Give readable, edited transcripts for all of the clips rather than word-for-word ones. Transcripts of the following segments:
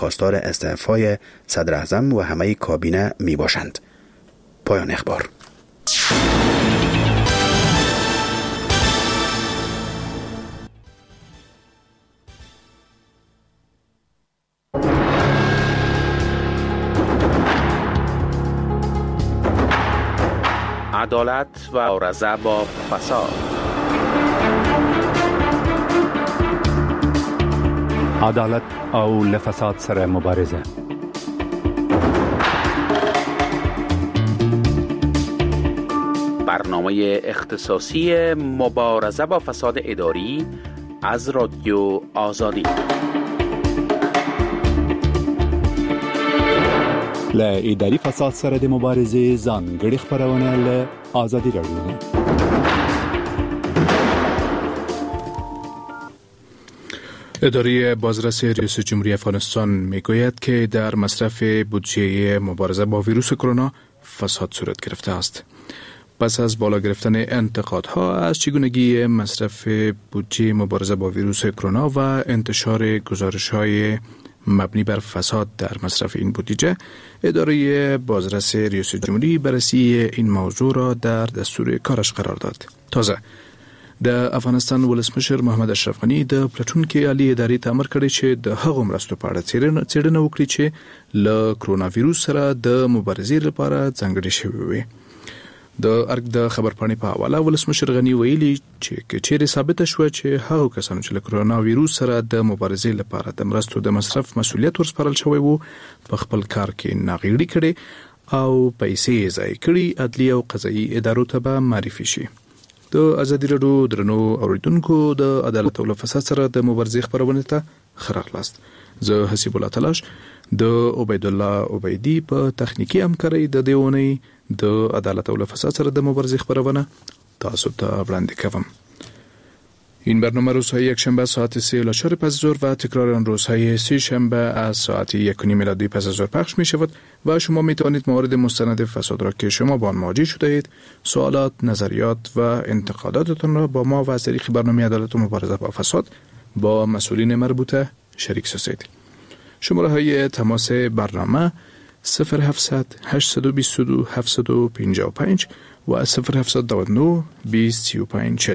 خواستار استعفای صدر اعظم و همه کابینه می باشند. پایان اخبار. عدالت و مبارزه با فساد. عدالت او لفساد سره مبارزه. برنامه اختصاصی مبارزه با فساد اداری از رادیو آزادی. ل اداري فساد سره د مبارزې ځانګړي خبرونه له آزادي رادیو. اداره بازرسی ریاست جمهوری افغانستان میگوید که در مصرف بودجه مبارزه با ویروس کرونا فساد صورت گرفته است. پس از بالا گرفتن انتقادها از چگونگی مصرف بودجه مبارزه با ویروس کرونا و انتشار گزارش‌های مبنی بر فساد در مصرف این بودجه، اداره بازرسی ریاست جمهوری بررسی این موضوع را در دستور کارش قرار داد. تازه د افغانستان ولسمشر محمد اشرف غنی د پلاتونکي عالی ادارې ته امر کړی چې د هغو مرستو په اړه څېړنه وکړي چې له کرونا ویروس سره د مبارزې لپاره ځانګړې شوې وي. د ارګ د خبرپاڼې په حواله ولسمشر غنی ویلي چې چیرې ثابته شوه چې هغو کسانو چې له کرونا ویروس سره د مبارزې لپاره د مرستو د مصرف مسؤلیت ورسپارل شوی وو په خپل کار کې ناغېړي کړي او پیسې ضایع کړي، عدلي او قضایي ادارو ته به معرفي شي. د ازادي راډیو درنو اوریدونکو، د عدالت او فساد سره د مبارزې خبرونه ته ښه راغلاست. زه حسیب الله تلاش د عبید الله عبیدی په تخنیکی همکارۍ د دیونی د عدالت او فساد سره د مبارزې خبرونه تاسو ته وړاندې کوم. این برنامه روزهای یکشنبه ساعت 3:04 پس از ظهر و تکرار آن روزهای سه شنبه از ساعت 1:30 میلادی پس از ظهر پخش می شود و شما می توانید موارد مستند فساد را که شما با آن مواجه شده اید، سوالات، نظریات و انتقاداتتان را با ما و از طریق برنامه عدالت و مبارزه با فساد با مسئولین مربوطه شریک سازید. شماره های تماس برنامه 0700 822 755 و 0799 203540.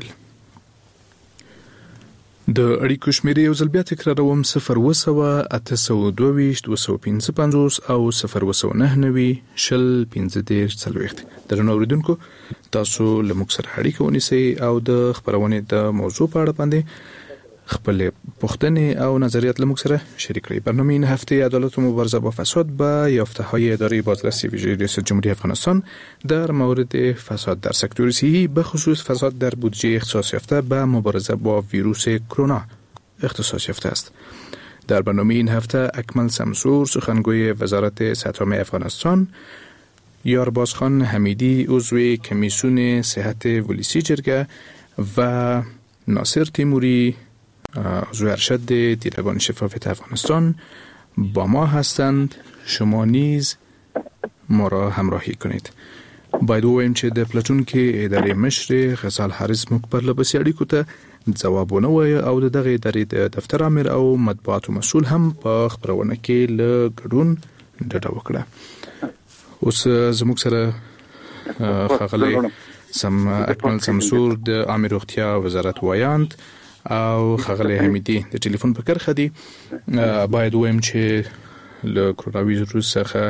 د اړیکو شمیرې یو ځل بیا تکراروم: 020 822 255 او 019 015 درنو اوریدونکو، تاسو له موږ سره اړیکه ونیسئ او د خبرونې د موضوع په اړه باندې خپل پوښتنې او نظریات له موږ سره شریک کړئ. برنامه این هفته عدالت و مبارزه با فساد با یافته‌های اداره بازرسی ویژه ریاست جمهوری افغانستان در مورد فساد در سکتور صحی، به خصوص فساد در بودجه اختصاص یافته به مبارزه با ویروس کرونا اختصاص یافته است. در برنامه این هفته اکمل شمسور، سخنگوی وزارت صحت عامه افغانستان، یاربازخان حمیدی، عضو کمیسیون صحت ولسی جرگه و ناصر تیموری، عضو ارشد دیدگان شفافیت افغانستان با ما هستند. شما نیز ما را همراهی کنید. باید ووایم چې د پلاتون کې ادارې مشر غزال حارث موږ پر لپسې اړیکو ته ځوابونه وایي او د دغه ادارې د دفتر امیر او مطبوعاتو مسؤل هم په خبرونه کې له ګډون ډډه وکړه. اوس زموږ سره ښاغلی اکمل شمسور د عامه روغتیا وزارت وایاند او ښاغلی حمیدي د ټلیفون په کرخه دي. باید ووایم چې له کرونا ویروس څخه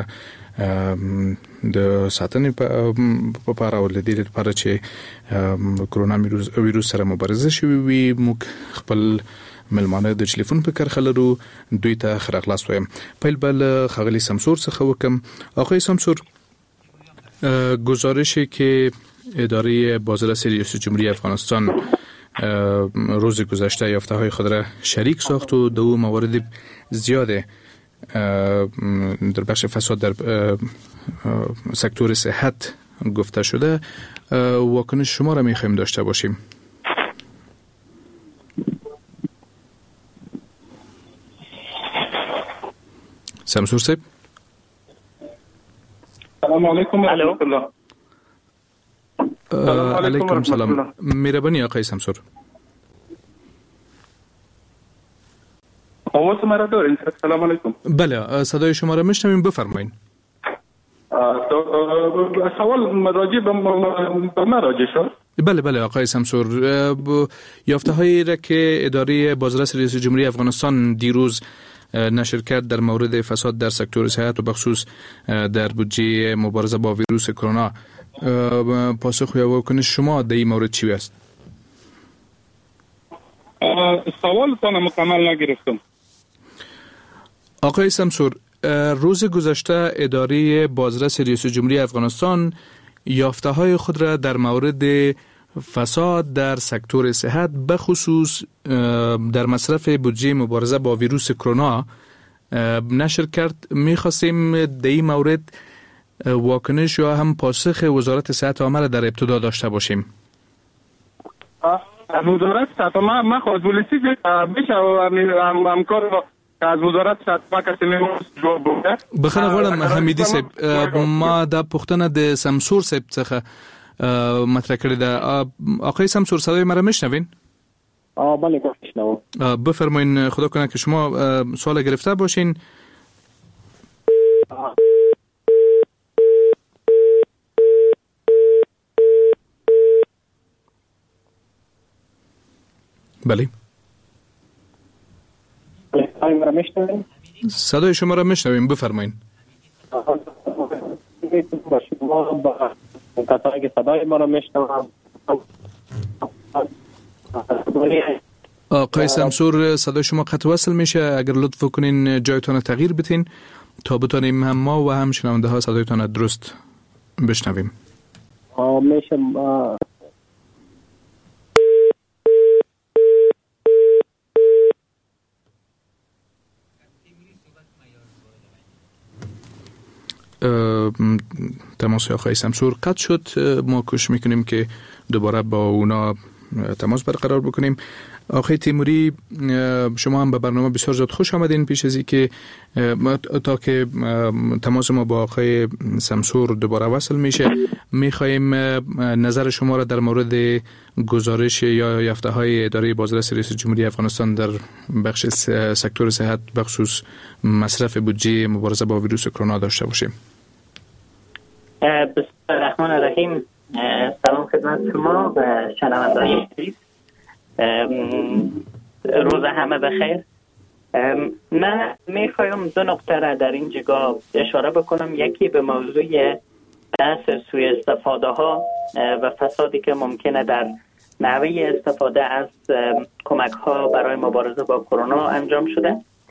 د ساتنې په اړه او د دې لپاره چې کرونا ویروس سره مبارزه شوي وي، موږ خپل ملمانه د ټلیفون په کرخه لرو. دوی ته ښه راغلاست وایم. پیل به له ښاغلي شمسور څخه وکم. آقای شمسور، گزارشی که اداره بازرسی ریاست جمهوری افغانستان روز گذشته یافته‌های خود را شریک ساخت و دو موارد زیاده در بخش فساد در سکتور صحت گفته شده، واکنش شما را می‌خوایم داشته باشیم. شمسور صاحب، سلام علیکم و رحمت الله. علیکم سلام. مهربانی آقای شمسور. آقا آواز مرا دارین؟ سلام علیکم. بله صدای شما را میشنویم، بفرمایید. سوال راجع به من راجع شد. بله آقای سمسور، یافته هایی را که اداره بازرس ریاست جمهوری افغانستان دیروز نشر کرد در مورد فساد در سکتور صحت و بخصوص در بودجه مبارزه با ویروس کرونا، پاسخ یا واکنش شما در این مورد چی است؟ سوالتان مکمل نگرفتم. آقای سمسور، روز گذشته اداره بازرس ریاست جمهوری افغانستان یافته های خود را در مورد فساد در سکتور صحت بخصوص در مصرف بودجه مبارزه با ویروس کرونا نشر کرد. می‌خواستیم در این مورد واکنش یا هم پاسخ وزارت صحت عامه در ابتدا داشته باشیم. از وزارت صحت ما خود پلیسی میشه همکار از وزارت صحت ما کسی جواب بوده. بخنه غواړم حمیدی صاحب، ما د پښتنه د سمسور صاحب څخه مطرح کړی ده. آقای سمسور صدای مرا میشنوین؟ بله میشنوم. بفرمایین، خدا کنه که شما سوال گرفته باشین. بله صدای شما را میشنویم، بفرمایین. صدای ما را میشنوم. آقای سمسور صدای شما قطع وصل میشه، اگر لطف کنین جایتون تغییر بتین تا بتونیم هم ما و هم شنونده ها صدایتون درست بشنویم. میشه تماس آقای سمسور قطع شد. ما کوشش میکنیم که دوباره با اونا تماس برقرار بکنیم. آقای تیموری، شما هم به برنامه بسیار زیاد خوش آمدین. پیش از اینکه تا که تماس ما با آقای سمسور دوباره وصل میشه، میخوایم نظر شما را در مورد گزارش یا یافته های اداره بازرس ریاست جمهوری افغانستان در بخش سکتور صحت بخصوص مصرف بودجه مبارزه با ویروس کرونا داشته باشیم. بسم الله الرحمن الرحیم. سلام خدمت شما و شنوندگان عزیز. روز همه بخیر. من میخوایم دو نکته را در این جگاه اشاره بکنم. یکی به موضوع بحث سوء استفاده ها و فسادی که ممکنه در نحوه استفاده از کمک ها برای مبارزه با کرونا انجام شده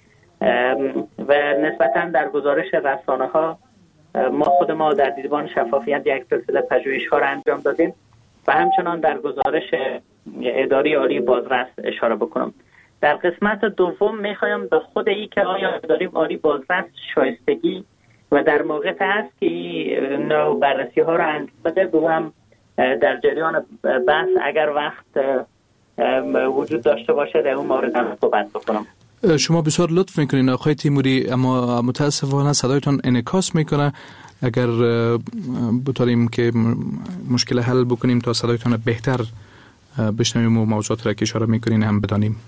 و نسبتاً در گزارش رسانه ها ما در دیوان شفافیت یک سلسله پژوهش ها را انجام دادیم و همچنان در گزارش اداره عالی بازرس اشاره بکنم. در قسمت دوم میخوایم به خود ای که آیا اداره عالی بازرس شایستگی و در موقع هست که نوع بررسی ها را انجام بده، هم در جریان بحث اگر وقت وجود داشته باشه در اون مورد هم صحبت بکنم. شما بسیار لطف میکنین آقای تیموری، اما متاسفانه صدایتان انعکاس میکنه. اگر بتونیم که مشکل حل بکنیم تا صدایتان بهتر بشنویم و موضوعات را که اشاره میکنین هم بدانیم.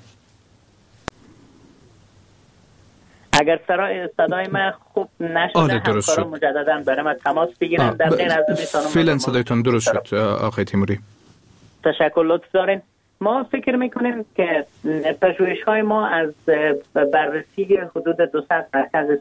اگر صدای من خوب نشده همکارا مجددا برای من تماس بگیرن. در غیر از میتونم فعلا صدایتان درست شد آقای تیموری. تشکر، لطف دارین. ما فکر میکنیم که پژوهش های ما از بررسی حدود 200 مرکز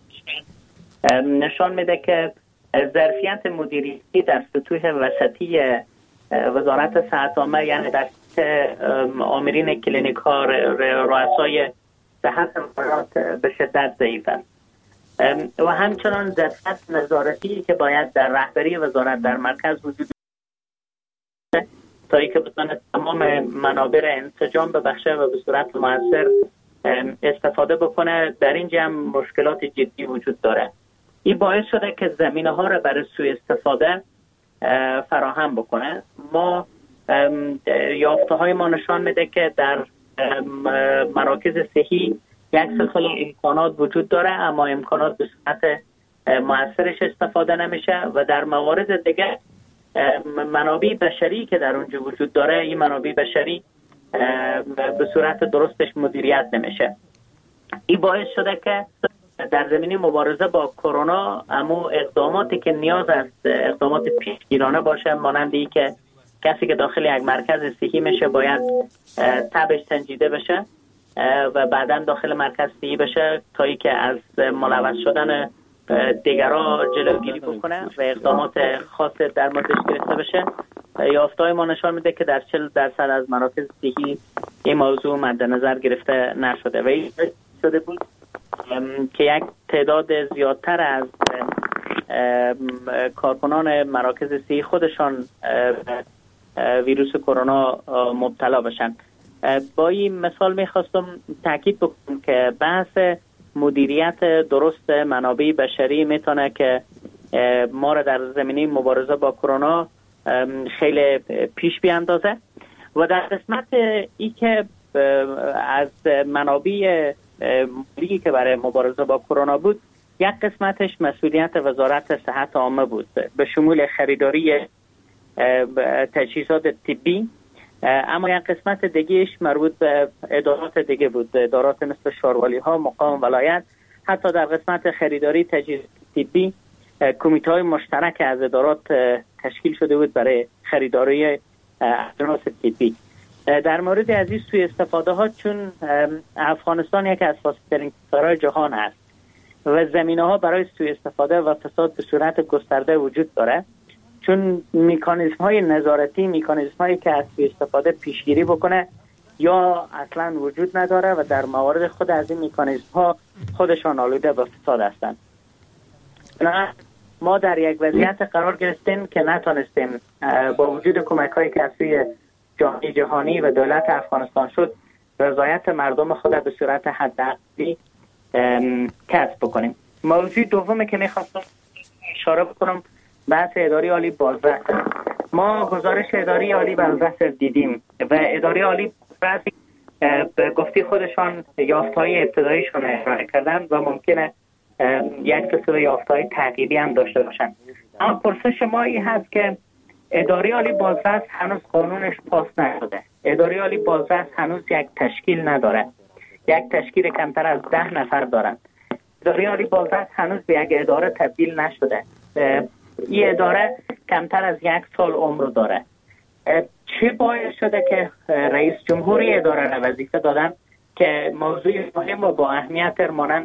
نشان میده که ظرفیت مدیریتی در سطوح وسطی وزارت صحت عامه، یعنی در آمرین کلینیک ها، رؤسای صحت مقررات به شدت ضعیف است و همچنان ظرفیت نظارتی که باید در رهبری وزارت در مرکز وجود دارد تا اینکه بتونه تمام منابع انسجام ببخشه و به صورت مؤثر استفاده بکنه، در این جمع مشکلات جدی وجود داره. این باعث شده که زمینه ها را برای سوء استفاده فراهم بکنه. ما یافته های ما نشان میده که در مراکز صحی یک سلسله امکانات وجود داره، اما امکانات به صورت مؤثرش استفاده نمیشه و در موارد دیگه منابع بشری که در اونجا وجود داره، این منابع بشری به صورت درستش مدیریت نمیشه. این باعث شده که در زمینه مبارزه با کرونا اما اقداماتی که نیاز است اقدامات پیشگیرانه باشه، مانند این که کسی که داخل یک مرکز صحی میشه باید تبش سنجیده بشه و بعدا داخل مرکز صحی بشه تا ای که از ملوث شدن دیگران جلوگیری بکنه و اقدامات خاص در موردش گرفته بشه. یافته‌های ما نشان میده که در 40% از مراکز صحی این موضوع مد نظر گرفته نشده و این شده بود که یک تعداد زیادتر از کارکنان مراکز صحی خودشان ویروس کرونا مبتلا بشن. با این مثال میخواستم تاکید بکنم که بحث مدیریت درست منابع بشری میتونه که ما را در زمینه مبارزه با کرونا خیلی پیش بیاندازه و در قسمت ای که از منابع مالی که برای مبارزه با کرونا بود، یک قسمتش مسئولیت وزارت صحت عامه بود به شمول خریداری تجهیزات طبی، اما یک قسمت دیگهش مربوط به ادارات دیگه بود، ادارات مثل شاروالی ها، مقام ولایت. حتی در قسمت خریداری تجهیزات طبی کمیته های مشترک از ادارات تشکیل شده بود برای خریداری اجناس طبی. در مورد از این سوء استفاده ها، چون افغانستان یکی از فاسدترین کشورهای جهان است و زمینه ها برای سوء استفاده و فساد به صورت گسترده وجود داره، چون میکانیزم های نظارتی، میکانیزم هایی که از سوء استفاده پیشگیری بکنه یا اصلا وجود نداره و در موارد خود از این میکانیزم ها خودشان آلوده به فساد هستند. ما در یک وضعیت قرار گرفتیم که نتونستیم با وجود کمک هایی که از سوی جهانی و دولت افغانستان شد رضایت مردم خود به صورت حداقلی کسب بکنیم. موضوع دومی که میخواستم اشاره بکنم بحث اداره عالی بازرس. ما گزارش اداره عالی بازرس دیدیم و اداره عالی بازرس به گفته خودشان یافته‌های ابتداییشون ارائه کردن و ممکنه یک سلسله یافته‌های تعقیبی هم داشته باشن. اما پرسش ما این هست که اداره عالی بازرس هنوز قانونش پاس نشده. اداره عالی بازرس هنوز یک تشکیل نداره. یک تشکیل کمتر از 10 نفر دارند. اداره عالی بازرس هنوز به یک اداره تبدیل نشده. این اداره کمتر از 1 سال عمر داره. چه باعث شده که رئیس جمهوری اداره را وظیفه دادن که موضوع مهم و با اهمیت مانند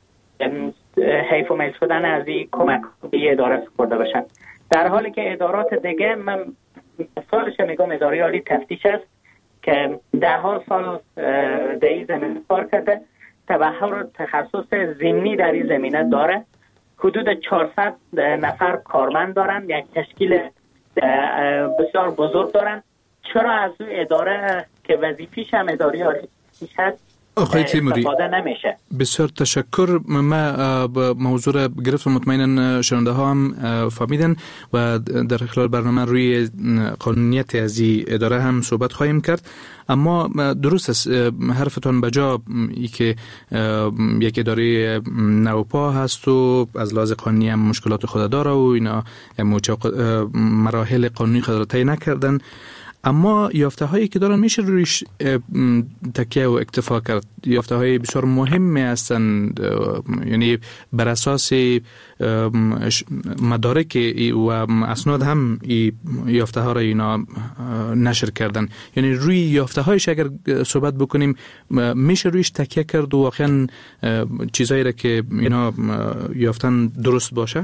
حیف و میل شدن از این کمک به اداره سپرده بشن، در حالی که ادارات دیگه، من مثالش میگم اداره عالی تفتیش است که 10 سال در این زمینه کار کرده، تبحر و تخصص ضمنی در این زمینه داره، حدود 400 نفر کارمند دارن، یک تشکیل بسیار بزرگ دارن. چرا از اون اداره که وظیفیش هم اداره عالی هست آقای تیموری استفاده نمیشه؟ بسیار تشکر. ما موضوع را گرفتم، مطمئنا شنونده ها هم فهمیدن و در خلال برنامه روی قانونیت از این اداره هم صحبت خواهیم کرد. اما درست است حرفتان بجا، ای که یک اداره نوپا هست و از لحاظ قانونی هم مشکلات خود داره و اینا مراحل قانونی خود را طی نکردن، اما یافته هایی که دارن میشه رویش تکیه و اکتفا کرد. یافته های بسیار مهمی هستند، یعنی بر اساس مدارک و اسناد هم یافته ها را اینا نشر کردن. یعنی روی یافته هایش اگر صحبت بکنیم میشه رویش تکیه کرد و واقعا چیزایی را که اینا یافتن درست باشه.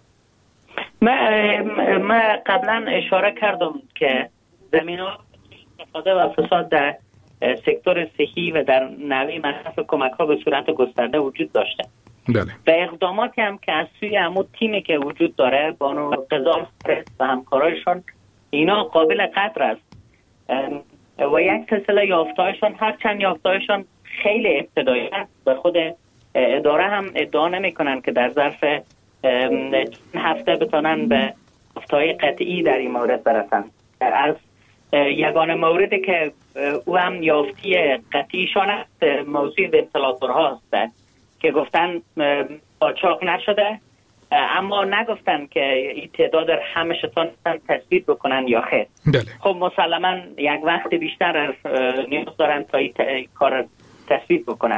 من قبلا اشاره کردم که زمینه استفاده و فساد در سکتور صحی و در نوع مصرف کمک ها به صورت گسترده وجود داشته. بله. و اقداماتی هم که از سوی همون تیمی که وجود داره، بانو قضا و همکارایشون، اینا قابل قدر است و یک سلسله یافتهایشون، هرچند یافتهایشون خیلی ابتدایی است، به خود اداره هم ادعا نمی کنن که در ظرف هفته بتونن به یافته‌های قطعی در این مورد برسن. از یگانه موردی که او هم یافتی قطعیشان است موضوع ونتیلاتورها است که گفتن قاچاق نشده، اما نگفتن که این تعداد همشتان تثبیت بکنن یا خیر. بله. خب مسلما یک وقت بیشتر نیاز دارن تا این کار تثبیت بکنن.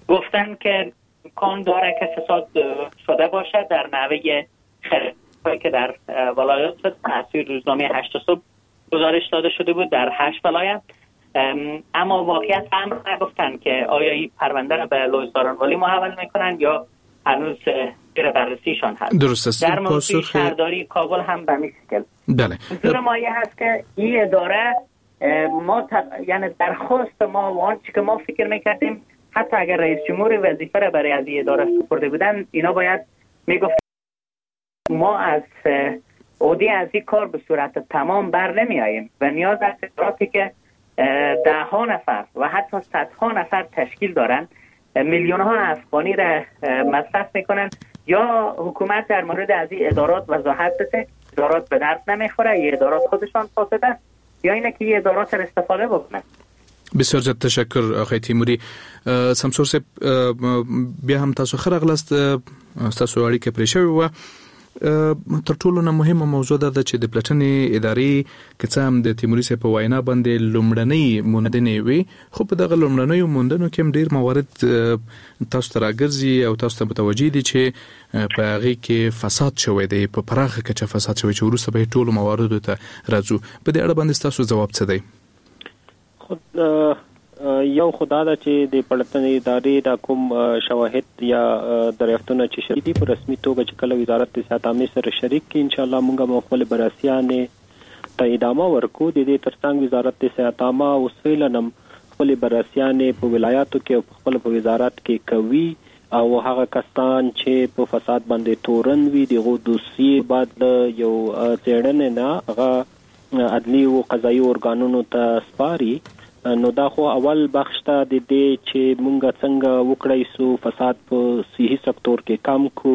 گفتن که امکان داره که فساد شده باشه در نحوه خریدهایی که در ولایات توسط روزنامه 8 صبح گزارش داده شده بود در 8 ولایت. اما واقعیت هم نگفتن که آیا این پرونده را به لوی زارانوالی محول میکنن یا هنوز زیر بررسیشان هست. درست است. در مورد شهرداری کابل هم به همین شکل. بله. حضور مایه هست که این اداره یعنی درخواست ما و آنچه که ما فکر میکردیم حتی اگر رئیس جمهور وظیفه را برای از این اداره سپرده بودن، اینا باید میگفت ما از عهده از این کار به صورت تمام بر نمی آییم و نیاز است اداراتی که 10 نفر و حتی 100 نفر تشکیل دارن میلیون ها افغانی را مصرف میکنن، یا حکومت در مورد از این ادارات وضاحت بده. ادارات به درد نمیخوره، این ادارات خودشان فاسده، یا اینه که این ادارات را استفاده بکنن. بسیار زیاد تشکر آقای تیموری. سمسور صاحب بیا هم تاسو خرغلاست تاسو اړیکه پرې شوې و. تر ټولو نه مهمه موضوع ده چې د پلټنې ادارې که څه هم د تیموري صاحب په وینا باندې لومړنۍ موندنې وي، خو په دغه لومړنیو موندنو کې هم ډېر موارد تاسو ته راګرځي او تاسو ته متوجه دي چې په هغې کې فساد شوی دی، په پراخه کچه فساد شوی چې وروسته به ټولو مواردو ته راځو. په دې اړه باندې ستاسو ځواب څه دی؟ یو خدا دا چې د پلټنې ادارې د کوم شواهد یا دریافتونه چې شریک دي په رسمي توګه چې کله وزارت صحت عامه سره شریک کی ان شاء الله موږ خپل بررسیانې ته ادامه ورکو. د دې ترڅنګ وزارت صحت عامه اوس فعلاً خپل بررسیانې په ولایاتو کې او خپل په وزارت کې کوي او هغه کسان چې په فساد باندې تورن وي دغه دوسیې بعد یو څېړنه نه هغه عدلي او قضایي ارګانونو ته سپاري. نو دا خو اول بخش ته د دې چې مونږ څنګه وکړای سو فساد په صحي سکتور کې کم کو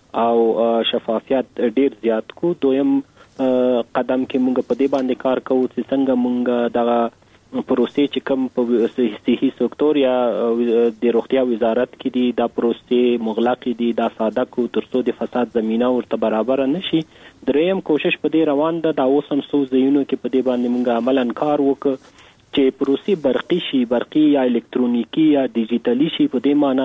او شفافیت ډیر زیات کو. دویم قدم کې مونږ په دې باندې کار کوو چې څنګه مونږ دا پروسې چې کم په صحي سکتور یا د روغتیا وزارت کې دي دا پروسې مغلق دي دا ساده کو ترڅو د فساد زمينه ورته برابر نشي. دریم کوشش په دې روان ده دا اوس هم څو ځایونو کې په دې باندې مونږ عملاً کار وکړو چې پروسې برقي شي، برقي یا الکترونیکی یا ډیجیټلی شي. په دې معنی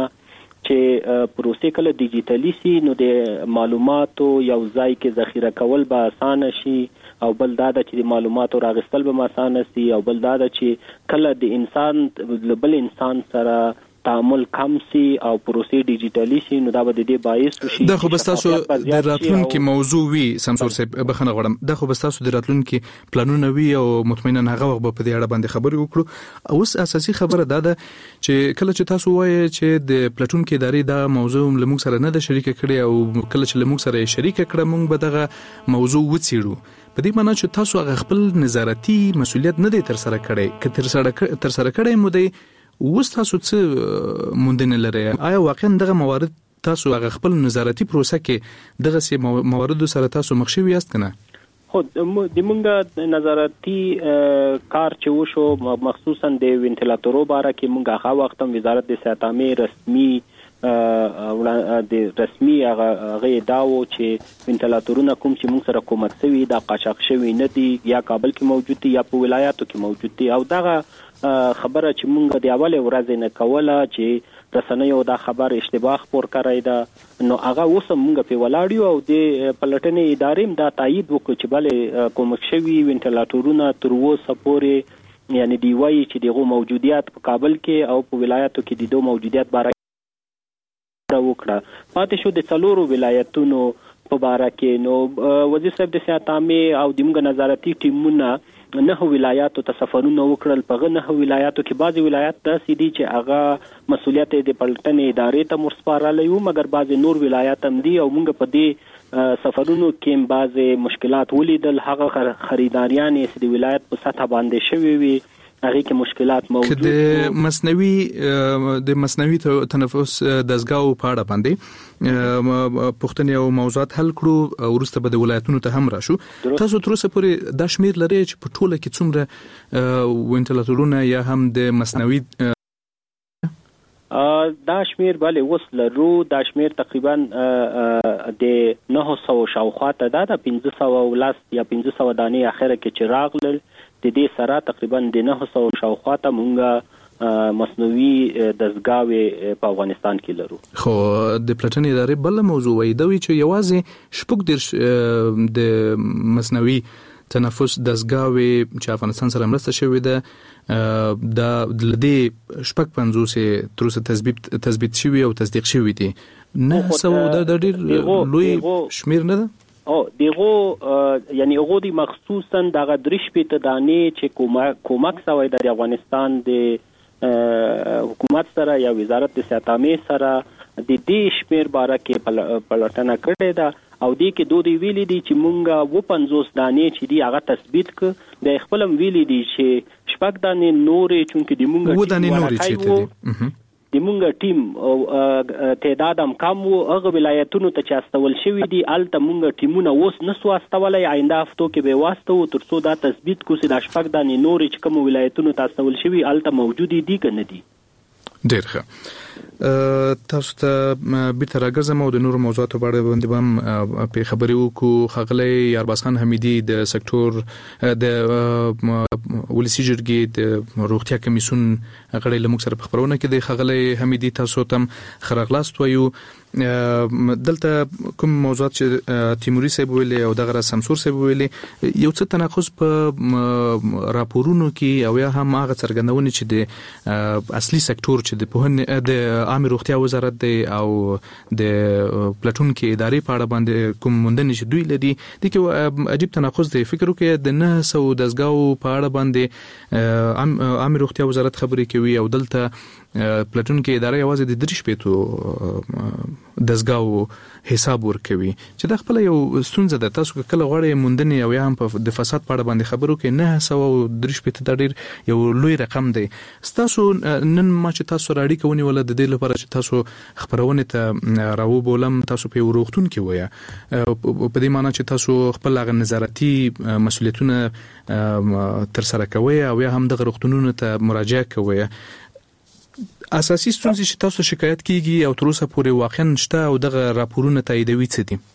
چې پروسې کله ډیجیټلی شي نو د معلوماتو یو ځای کې ذخیره کول به اسانه شي او بل دا چې د معلوماتو راغستل به اسانه شي او بل دا چې کله د انسان بل انسان سره تعامل کم سي او پروسې ډیجیټلی شي نو دا به د دې باعث شي. دا خو بس تاسو د راتلونکي موضوع وي سمسور صاحب بخنه غواړم. دا خو بس تاسو د راتلونکي پلانونه وي او مطمئنا هغه وخت په دې اړه باندې خبرې وکړو. اوس اساسي خبره دا ده چې کله چې تاسو وایي چې د پلټونکو ادارې دا موضوع لموږ سره نه ده شریک کړي او کله چې لموږ سره شریک کړه موږ به دغه موضوع وڅېړو، په دې معنی چې تاسو هغه خپل نظارتي مسؤلیت نه دی تر سره کړی، که تر سره کړی مو دی اوس تاسو څه موندنه لري؟ آیا واقعا دغه موارد تاسو هغه خپل نظارتي پروسه کې دغه سي موارد سره تاسو مخ شوي یاست کنه؟ خو د مونږه نظارتي کار چې وشو مخصوصا د وینټیلاتورو باره کې مونږه هغه وخت هم وزارت د صحت عامه رسمي د رسمي هغه داو چې وینټیلاتورونه کوم چې مونږ سره کومک شوی دا قاچاق شوی نه دي یا کابل کې موجود دي یا په ولایاتو کې موجود دي. او دغه خبره چې مونږ د اول ورځې نه کوله چې رسنیو دا خبر اشتباه خبر کړی دا نو هغه اوس مونږ په ولاړیو او د پلټنې ادارې دا تایید وکړ چې بل کومک شوی وینټیلاتورونه تر اوسه پورې یعنی دی وایي چې دغه موجودیت په کابل کې او په ولایاتو کې د دوه موجودیت باره وکړه. پاتې شو د څلورو ولایتونو په باره کې. نو وزیر صاحب د صحت عامه او د موږ نظارتي ټیمونه 9 ولایاتو ته سفرونه وکړل. په 9 ولایاتو کې بعضي ولایت داسې دي چې هغه مسؤلیت د پلټنې ادارې ته مرسپارل یو، مګر بعضي نور ولایت هم دي او موږ په دې سفرونو کې بعضي مشکلات ولیدل. هغه خریداریان چې د ولایت په سطح باندې شوي وي هغه کې مشکلات موجود دي. د مصنوعي تنفس دزګاو په اړه باندې پښتني او موضوعات حل کړو ورسته به د ولایتونو ته هم راشو. تاسو تر اوسه پورې دا شمیر لري چې په ټوله کې څومره وینټیلاتورونه یا هم د مصنوعي دا شمیر بله اوس لرو. دا شمیر تقریبا د 900 شاوخوا ته دا 510 یا 500 دانې اخره کې چې راغلل د دې سره تقریبا د 900 شاوخوا ته مونږه مصنوعي دستګاوې په افغانستان کې لرو. خو د پلټنې ادارې بل موضوع وي دوی چې یوازې شپږ د مصنوعي تنفس دستګاوې چې افغانستان سره مرسته شوې ده د لدې شپږ 50 تر اوسه تثبیت شوی او تصدیق شوی دي نه سو د ډېر لوی شمیر نه ده دیغو یعنی هغه دي مخصوصا دغه درش په تدانې چې کومک سوی د افغانستان د حکومت سره یا وزارت د صحت عامه سره د دې شمیر باره کې پلټنه کړې ده او دې کې دوی ویلي دي چې مونږه 50 دانې چې دی هغه تثبیت ک د خپل ویلي دي چې شپږ دانې نورې چونکې د مونږه د مونږه ټیم او تعداد هم کم وو هغه ولایتونو ته چې استول شوی دي الته مونږه ټیمونه اوس نسو استولای آینده هفتو کې به واسطو ترڅو دا تثبیت کو چې د شپږ دانې نورې چې کوم ولایتونو ته استول شوی الته موجود دي کنه دي. ډیر ښه. تاسو ته بیرته راګرځم او د نورو موضوعاتو په اړه باندې هم په خبرې وکړو. ښاغلی یارباز خان حمیدي د سکتور د ولسی جرګې د روغتیا کمیسیون غړی له موږ سره په خبرونه کې دی. ښاغلی حمیدي تاسو ته خراغلاست وایو. دلته کوم موضوعات چې تیموري صاحب ویلي او دغه سمسور صاحب ویلي یو څه تناقض په راپورونو کې او یا هم هغه څرګندونه چې د اصلي سکتور چې د عامه روغتیا وزارت دی او د پلټونکو ادارې په اړه باندې کوم موندنې چې دوی لري د کې عجیب تناقض دی. فکر وکړئ د 900 دستګاو په اړه باندې عامه روغتیا وزارت خبرې کوي او دلته پلټونکو ادارې یوازې د 3 شپېتو دستګاو حساب ورکوي چې د خپل یو ستونزه ده. تاسو کله غواړئ موندنې او یا هم په د فساد په اړه باندې خبرو کې 903 شپېته د ډیر یو لوی رقم دی. تاسو نن ما چې تاسو راډي کوونی ول د دې لپاره چې تاسو خبرونه ته راو بولم تاسو په وروختون کې ویا په دې معنی چې تاسو خپل غو نظارتي مسولیتونه تر سره کوي او یا هم د وروختونونو ته مراجعه کوي. اساسي ستونزې چې تاسو شکایت کیږي او تر اوسه پورې واقعا نشته او دغه راپورونه تاییدوي څه دي؟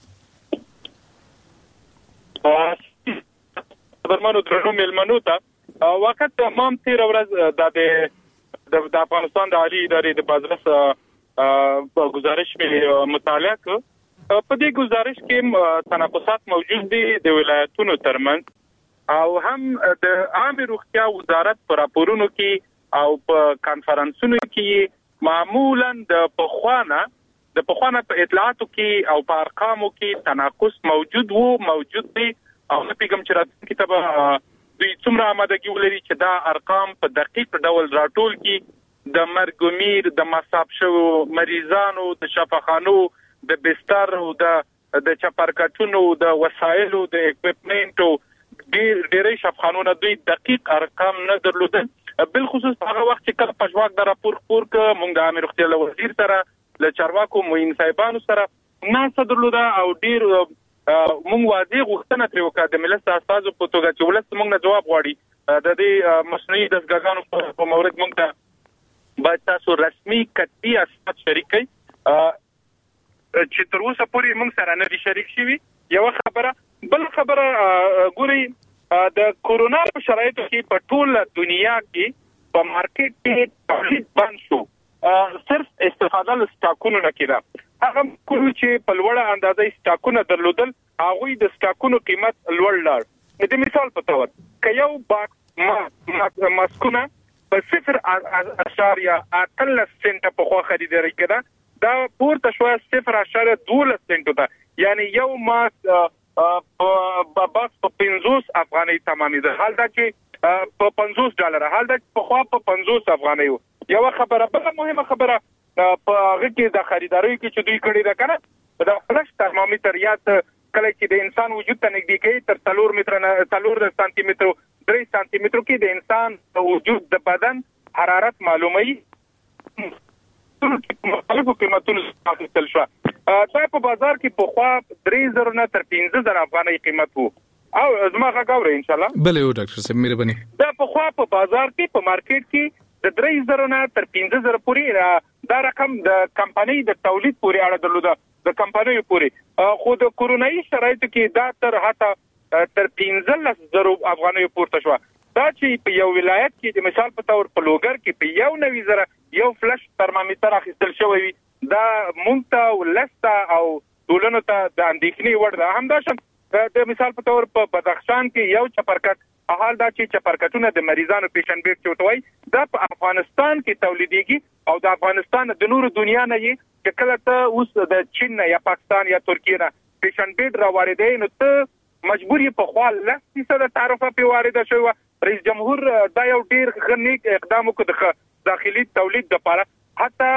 برمنو درنو ملمنو ته وخت تمام 13 ورځ د افغانستان د عالی ادارې د بازرس په گزارش مې مطالعه کړ. په دې گزارش کې تناقضات موجود دي د ولایتونو ترمنځ او هم د عامه روغتیا وزارت پر راپورونو کې او په کانفرنسونو کې معمولا د پخوانه په اطلاعاتو کې او په ارقامو کې تناقض موجود دی او په کوم چې راځي کتاب دوی څومره آمادګي ولري چې دا ارقام په دقیق ډول راټول کړي د مرګومیر د مصاب شو مریضانو د شفاخانو د بستر او د چپرکټونو د وسایلو د اکوپمنټو ډېرې شفاخانو دوی دقیق ارقام نه درلودل. بالخصوص هغه وخت چې کله پښواک د راپور خور ک مونږ د امیر روغتیا وزیر سره له چارواکو موین صاحبانو سره ناسه درلوده او ډیر مونږ واضح غوښتنه تر وکړه د ملت اساسو په توګه چې ولست مونږ نه جواب غواړي د دې مصنوعي دستګاګانو په مورد مونږ ته باید تاسو رسمي کتبي اسناد شریک کړئ چې تر اوسه پورې مونږ سره نه دي شریک شوي. یو خبره بل خبره ګوري د کورونا په شرایطو کې په ټول دنیا کې په مارکیټ کې تولید بند شو. صرف استفاده له سټاکونو نه کېده. هغه کوم چې په لوړه اندازه سټاکونه درلودل هغه د سټاکونو قیمت لوړ لاړ. د مثال په تور که یو باکس ماسکونه په 0.13 سنت په خوا خریداري کړه دا پورته شو 0.12 سنت ته یعنی یو ماسک باکس په 50 افغانۍ تمامېده. حال دا چې په $50 حال دا په خوا په 50 افغانۍ. یو خبره بل مهمه خبره په هغه کې د خریداري کې چې دوی کړی دا کنه دا فلش ترمامیټر یا کله چې د انسان وجود ته نږدې کوي تر 4 سانتي متر 3 سانتي متر کې د انسان وجود د بدن حرارت معلومي مختلفو قیمتونو څخه شو. دا په بازار کې په خوا 3000 نه تر 15000 افغانۍ قیمت وو او زما غاوري ان شاء الله. بله یو ډاکټر صاحب مهرباني. دا په خوا په بازار کې په مارکیټ کې د 3000 نه تر 15000 پورې دا رقم د کمپنۍ د تولید پورې اړه درلوده د کمپنۍ پورې. خو د کورونایي شرایطو کې دا تر 15000 افغانۍ پورته شو. دا چې په یو ولایت کې د مثال په تور په لوګر کې په یو نوي زره یو فلش ترمامیټر اخیستل شوی وي دا مونږ ته ولسته او ټولنو ته د اندېښنې وړ ده. همداشان د مثال په تور په بدخشان کې یو چپرکټ حال دا چې چپرکټونه د مریضانو پیشن بیټ چوټوي دا په افغانستان کې تولیدېږي او د افغانستان د نورو دنیا نه یې چې کله ته اوس د چین یا پاکستان یا ترکیه نه پیشن بیټ را واردې نو ته مجبور یې په خپل 10% تعرفه په وارده شوی. رئیس جمهور دا یو ډیر غنیک اقدام وکړ د داخلي تولید لپاره حتی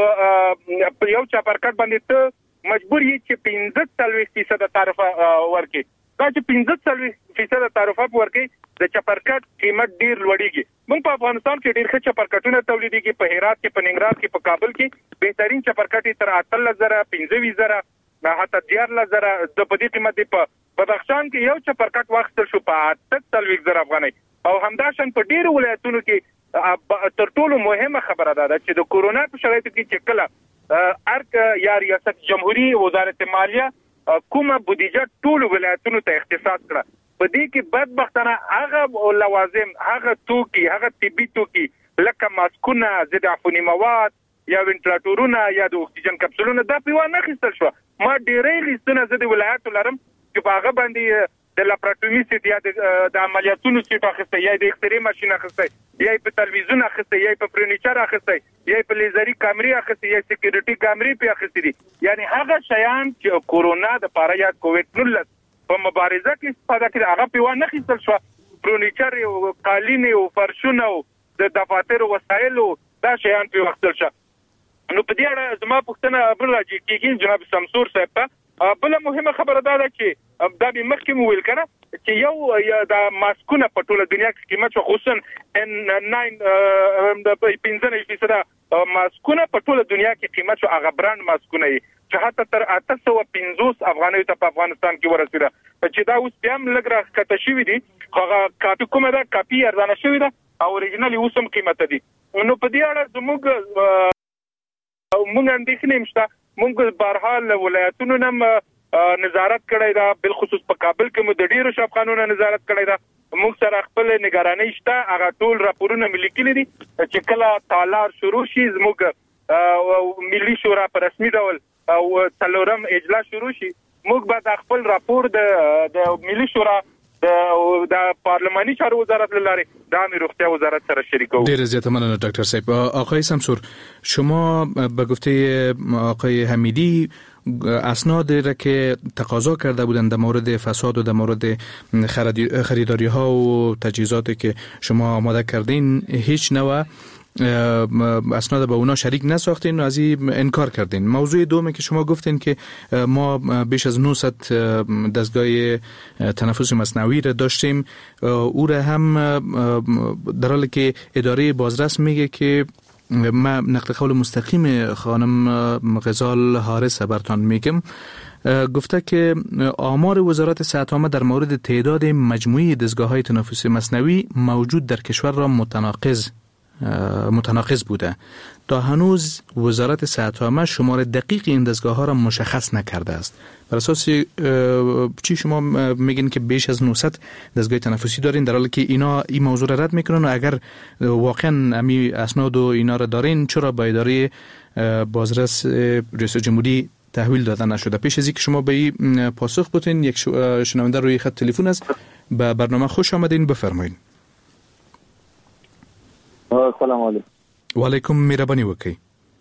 په یو چپرکټ باندې ته مجبور یې چې 15% تعرفه ورکړي. دا چې 15% تعرفه ورکړي د چپرکټ قیمت ډیر لوړیږي. موږ په افغانستان کې ډیر ښه چپرکټونه تولیدېږي په هرات کې په ننګرهار کې په کابل کې بهترین چپرکټ تر 18000 15,000 حتی 14000 د په دې قیمت په بدخشان کې یو چپرکټ واخیستل شو په 8,000 افغانۍ. او همداشان په ډیرو ولایتونو کې تر ټولو مهمه خبره ده چې د کورونا په شرایطو کې چې کله ارک یا ریاست جمهوریت وزارت مالیه کومه بودیجه ټولو ولایتونو ته اختصاص کړه په دې کې بدبختانه هغه لوازم هغه توکي هغه طبي توکي لکه ماسکونه ضد عفوني مواد یا وینټیلیټورونه یا د اکسیجن کپسولونه دا په ونه خستل شو. ما ډېرې لیستونه زه د ولایتو لرم چې په هغه باندې د لاپراتوري سیټ یا د عملیاتونو سیټ اخیسته یا د اکسرې ماشين اخیسته یا په تلویزیون اخیسته یا په فرنیچر اخیسته یا په لیزري کیمرې اخیسته یا سکیورټي کیمرې په اخیسته دي. یعنی هغه شیان چې کورونا د پاره یا کووډ 19 په مبارزه کې استفاده کړي هغه په ونه خستل شو. فرنیچر او قالین او فرشونه او د دفاتر وسایل دا شیان په وختل شو. نو په دې اړه زما پوښتنه بل راځي کېږي جناب سمسور صاحب بل مهمه خبره ده چې دا به مخکې مو ویل کنه چې یو د ماسکونه په ټوله دنیا کې قیمت خصوصا ان 15% ماسکونه په ټوله دنیا کې قیمت هغه برانډ ماسکونه چې حتی تر 850 افغانۍ ته په افغانستان کې ورسېده چې دا اوس بیا هم لږ راکته شوي دي. هغه کاپي کومه ده کاپي ارزانه شوې ده او اوریجنال اوس هم قیمت دي. نو په دې اړه زموږ اندېښنې مشته. موږ بهرحال ولایتونو نم نظارت کړی دا بل خصوص په کابل کې مو د ډیرو شاپخانونو نظارت کړی دا. موږ سره خپل نگرانۍ شته هغه ټول راپورونه ملي کړي دي چې کله تالار شروع شي زموږ ملي شورا په رسمي ډول او څلورم اجلاس شروع شي موږ به خپل راپور د ملي شورا د پارلمانی چارو وزارت لاره د امنیت روغتیا وزارت سره شریکو. ډیر زیات مننه دکتر صاحب. آقای سمسور شما به گفته آقای حمیدی اسناد را که تقاضا کرده بودند در مورد فساد و در مورد خریداری ها و تجهیزاتی که شما آماده کردین هیچ نوع اسناد با اونا شریک نساختین و از این انکار کردین. موضوع دومه که شما گفتین که ما بیش از 900 دستگاه تنفس مصنوعی را داشتیم او را هم در حالی که اداره بازرس میگه که ما نقل قول مستقیم خانم غزال حارس برتان میگم گفته که آمار وزارت صحت عامه در مورد تعداد مجموعی دستگاه‌های تنفس مصنوعی موجود در کشور را متناقض بوده. تا هنوز وزارت صحت عامه شمار دقیق این دستگاه ها را مشخص نکرده است. بر اساس چی شما میگین که بیش از 900 دستگاه تنفسی دارین در حالی که اینا این موضوع را رد میکنن و اگر واقعا امی اسناد و اینا را دارین چرا با اداره بازرس رئیس جمهوری تحویل داده نشده؟ پیش از اینکه شما به این پاسخ بدین یک شنونده روی خط تلفن است. به برنامه خوش آمدین، بفرمایید. سلام علیکم. و علیکم مهربانی وکړئ.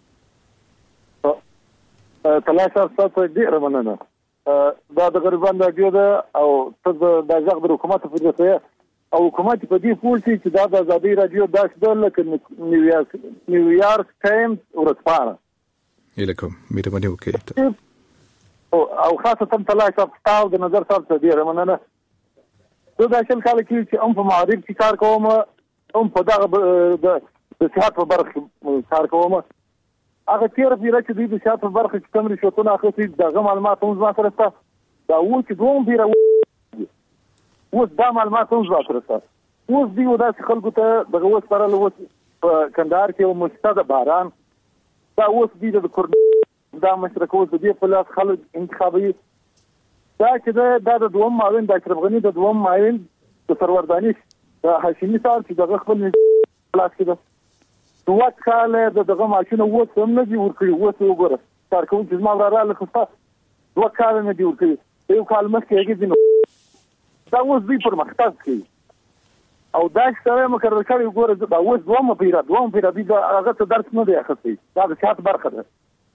طلع صاحب تاسو ډیر مننه. دا د غریبانو راډیو ده او ته د ځغ د حکومت په ځای او حکومت په دې پول چې دا د ازادي راډیو داسې لکه نیویارک ټایمز ورسپاره. الیکم مهربانی وکړئ. او خاصه طلع صاحب تاسو د نظر صاحب ډیر مننه. زه د شل کال کې چې ام په معارف کې کار کوم هم په دغه د صحت په برخه کار کوم. هغه تیر پیره چې د صحت په برخه کې کوم رشوتونه اخلي دغه معلومات هم زما سره شته. دا و چې دوم پیره اوس دا معلومات هم زما سره شته. اوس دی وداسې خلکو ته دغه اوس پرله اوس په کندهار کې یو مستعد باران دا اوس دی د کوردستان دا مشرک اوس دی په لاس خلک انتخابي دا چې دا د دوم معاون د اشرف غنی د دوم معاون د سرورداني هاشمي صاحب چې دغه خپل خلاص کړه نو وکاله دغه ماشين وڅ هم نه دی ورکړي وڅ وګوره کارکون چې ما رااله خو وکاله نه دی ورکړي یو کال مخکې هغه دینو دا اوس دوی پرمختګ کوي او دا څنګه مقرر کړی وګوره دا اوس دوه پیرا دی هغه ته درس نه دی اخستې دا د شات برخه ده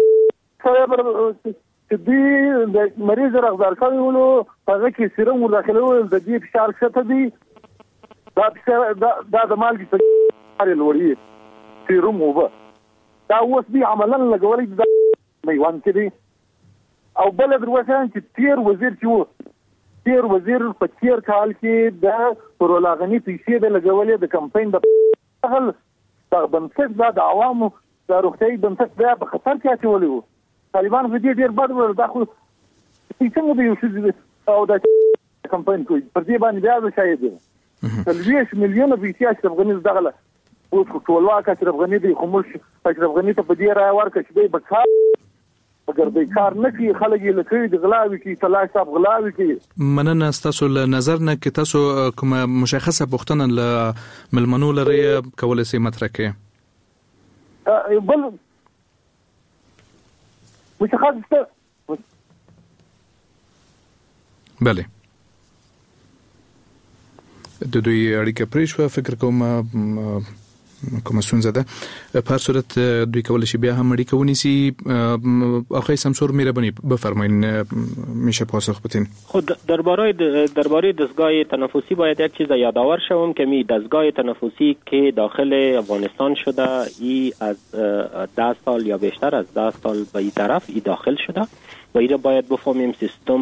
چې دی د مریض راغدار کوي نو هغه کې سیروم ورخلول د دې فشار شته دی دا د مالګي په اړه لوري سیروم وبا دا اوس دی عملاً لګولې دا میوان کې دی او بل دروازه چې تیر وزیر په تیر کال کې د پرولاغنی پیسې د لګولې د کمپاین د هغه د بنسټ د عوامو د روغتي بنسټ په خطر کې اچولې وو طالبان په دې ډیر بد ول دا خو څنګه به یو څه او د کمپاین کوي پر دې باندې بیا شاید 30 مليون پیسې چې افغانستان دغله اوس ټولواکه چې افغاني دي خموش چې افغاني ته په دې را ورکه چې به بکار اگر د کار نه کوي خلک یې لکه د غلاوي کې تلاش صاحب غلاوي کې مننه تاسو له نظر نه کې تاسو کومه مشخصه پوښتنه ل ملمنو لري کولای شي مطرح کړئ بل مشخصه بله د دوی اړیکه پرېښوه فکر کوم ستونزه ده په هر صورت دوی کولای شي بیا هم اړیکه ونیسي آقای سمسور مهربانی بفرمایید میشه پاسخ بدین خود درباره دستگاه تنفسی باید یک چیز یادآور شوم که دستگاه تنفسی که داخل افغانستان شده ای از 10 سال یا بیشتر از 10 سال به این طرف ای داخل شده و این باید بفهمیم سیستم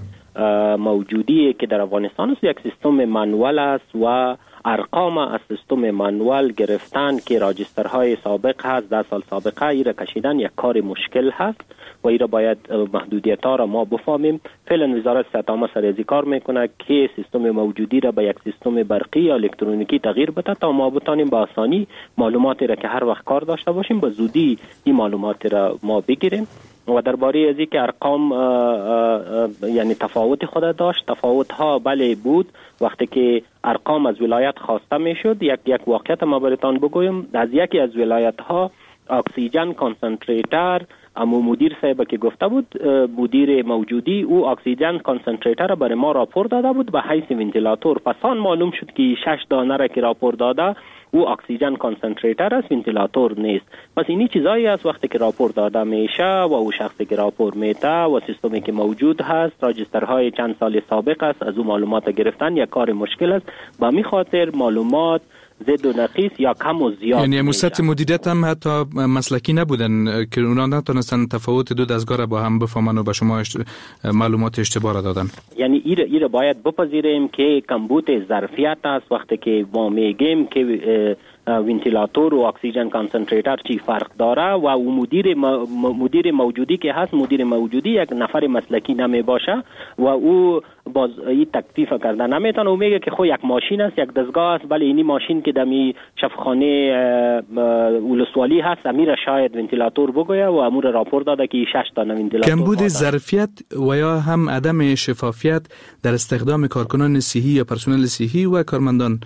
موجودی که در افغانستان است یک سیستم مانوال است و ارقام از سیستم مانوال گرفتن که راجسترهای سابق هست 10 سال سابقه ای را کشیدن یک کار مشکل هست و ای را باید محدودیت ها را ما بفهمیم. فعلا وزارت صحت عامه سر از کار میکنه که سیستم موجودی را به یک سیستم برقی یا الکترونیکی تغییر بده تا ما بتانیم به آسانی معلوماتی را که هر وقت کار داشته باشیم به زودی این معلومات را ما بگیریم. و درباره از اینکه ارقام یعنی تفاوت خود داشت، تفاوت ها بله بود. وقتی که ارقام از ولایت خواسته میشد، یک واقعیت ما براتون بگویم، از یکی از ولایت ها اکسیژن کانسنتریتر امو مدیر صاحب که گفته بود، مدیر موجودی او اکسیژن کانسنتریتر را برای ما راپور داده بود به حیث ونتیلاتور. پس آن معلوم شد که 6 دانه را که راپور داده او اکسیژن کانسنتریتر است، ونتیلاتور نیست. پس اینی چیزایی است وقتی که راپور داده میشه و او شخصی که راپور میده و سیستمی که موجود هست، راجسترهای چند سال سابق است، از او معلومات گرفتن یک کار مشکل است. به همین خاطر معلومات زد و نقیص یا کم و زیاد، یعنی مسئله مدیریت هم حتی مسلکی نبودن که اونا نتونستن تفاوت دو دستگاه را با هم بفهمن و به شما معلومات اشتباه را دادن. یعنی ایره باید بپذیریم که کمبود ظرفیت است. وقتی که ما میگیم که ونتیلاتور و اکسیژن کانسنتریتر چی فرق داره و او مدیر موجودی که هست، مدیر موجودی یک نفر مسلکی نمی باشه و او باز این تکلیف کرده نمیتونه. او میگه که خو یک ماشین است، یک دستگاه است، ولی اینی ماشین که دمی شفاخانه ولسوالی هست امیر شاید ونتیلاتور بگویه و امور راپور داده که 6 تا ونتیلاتور. کمبود ظرفیت و یا هم عدم شفافیت در استخدام کارکنان صحی یا پرسنل صحی و کارمندان.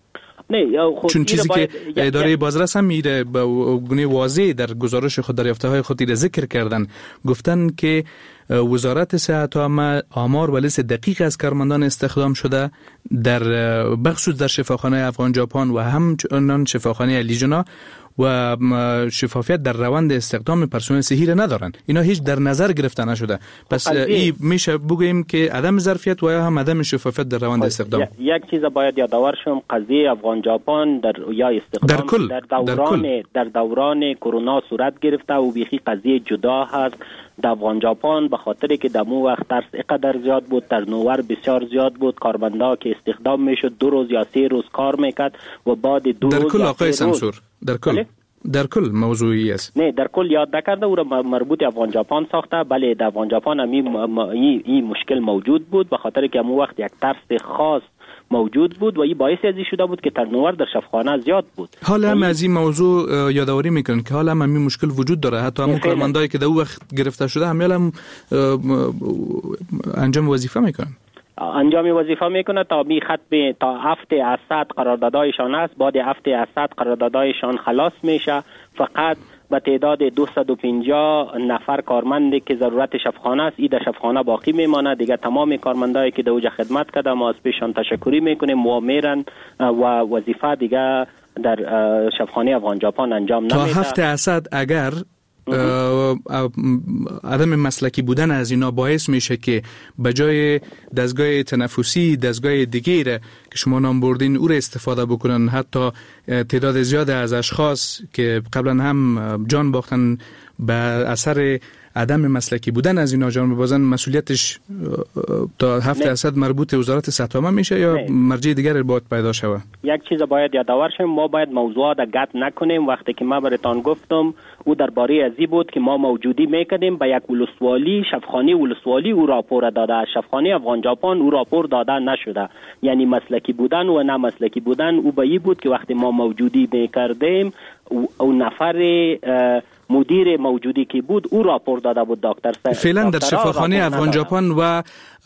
چون چیزی که اداره بازرس هم میره به گونه واضح در گزارش خود دریافته های خود را ذکر کردن، گفتن که وزارت صحت عامه آمار و لیست دقیق از کارمندان استخدام شده در بخصوص در شفاخانه افغان ژاپن و همچنان شفاخانه لیژنا و شفافیت در روند استخدام پرسنل صحی را ندارن. اینا هیچ در نظر گرفته نشده. پس این میشه بگوییم که عدم ظرفیت و یا هم عدم شفافیت در روند استخدام. یک چیز باید یادآور شم، قضیه افغان ژاپن در یا استخدام در دوران کرونا صورت گرفته و بیخی قضیه جدا هست. در افغان ژاپن به خاطر که دمو وقت ترس اینقدر زیاد بود، ترنوور بسیار زیاد بود، کارمندا که استخدام میشد 2 روز یا 3 روز کار میکرد و بعد 2 روز در کل آقای سمسور در کل موضوعی است. نه در کل یاد نکرده او را مربوط افغان ژاپن ساخته. بله در افغان ژاپن هم این مشکل موجود بود به خاطر که امو وقت یک ترس خاص موجود بود و این باعث ازی شده بود که ترنوور در شفاخانه زیاد بود. حالا هم از این موضوع یادآوری میکنن که حالا هم این مشکل وجود داره. حتی همون کارمندایی که در اون وقت گرفته شده هم انجام وظیفه میکنن. انجام وظیفه میکنه تا می ختم تا هفته از 100 قراردادایشان است. بعد هفته از 100 قراردادایشان خلاص میشه. فقط به تعداد 250 نفر کارمندی که ضرورت شفاخانه است در شفاخانه باقی میمانه. دیگه تمام کارمندایی که در اوجا خدمت کرده ما از پیشان تشکری میکنیم و میرن و وظیفه دیگه در شفاخانه افغان ژاپن انجام نمیده. تا هفته از 100 اگر عدم مسلکی بودن از اینا باعث میشه که به جای دستگاه تنفسی دستگاه دیگه که شما نام بردین او را استفاده بکنن، حتی تعداد زیاد از اشخاص که قبلا هم جان باختن به اثر عدم مسلکی بودن از اینا جان ببازن، مسئولیتش تا هفته از 100 مربوط وزارت صحت عامه میشه یا مرجع دیگر باید پیدا شود؟ یک چیز باید یادآور شیم، ما باید موضوعات گت نکنیم. وقتی که ما براتان گفتم او درباره ازی بود که ما موجودی میکردیم به یک ولسوالی، شفاخانه ولسوالی او راپور داده، از شفاخانه افغان ژاپن او راپور داده نشده. یعنی مسلکی بودن و نه مسلکی بودن او به این بود که وقتی ما موجودی میکردیم او نفر مدیر موجودی که بود او راپور داده بود دکتر فعلا در شفاخانه افغان ژاپن و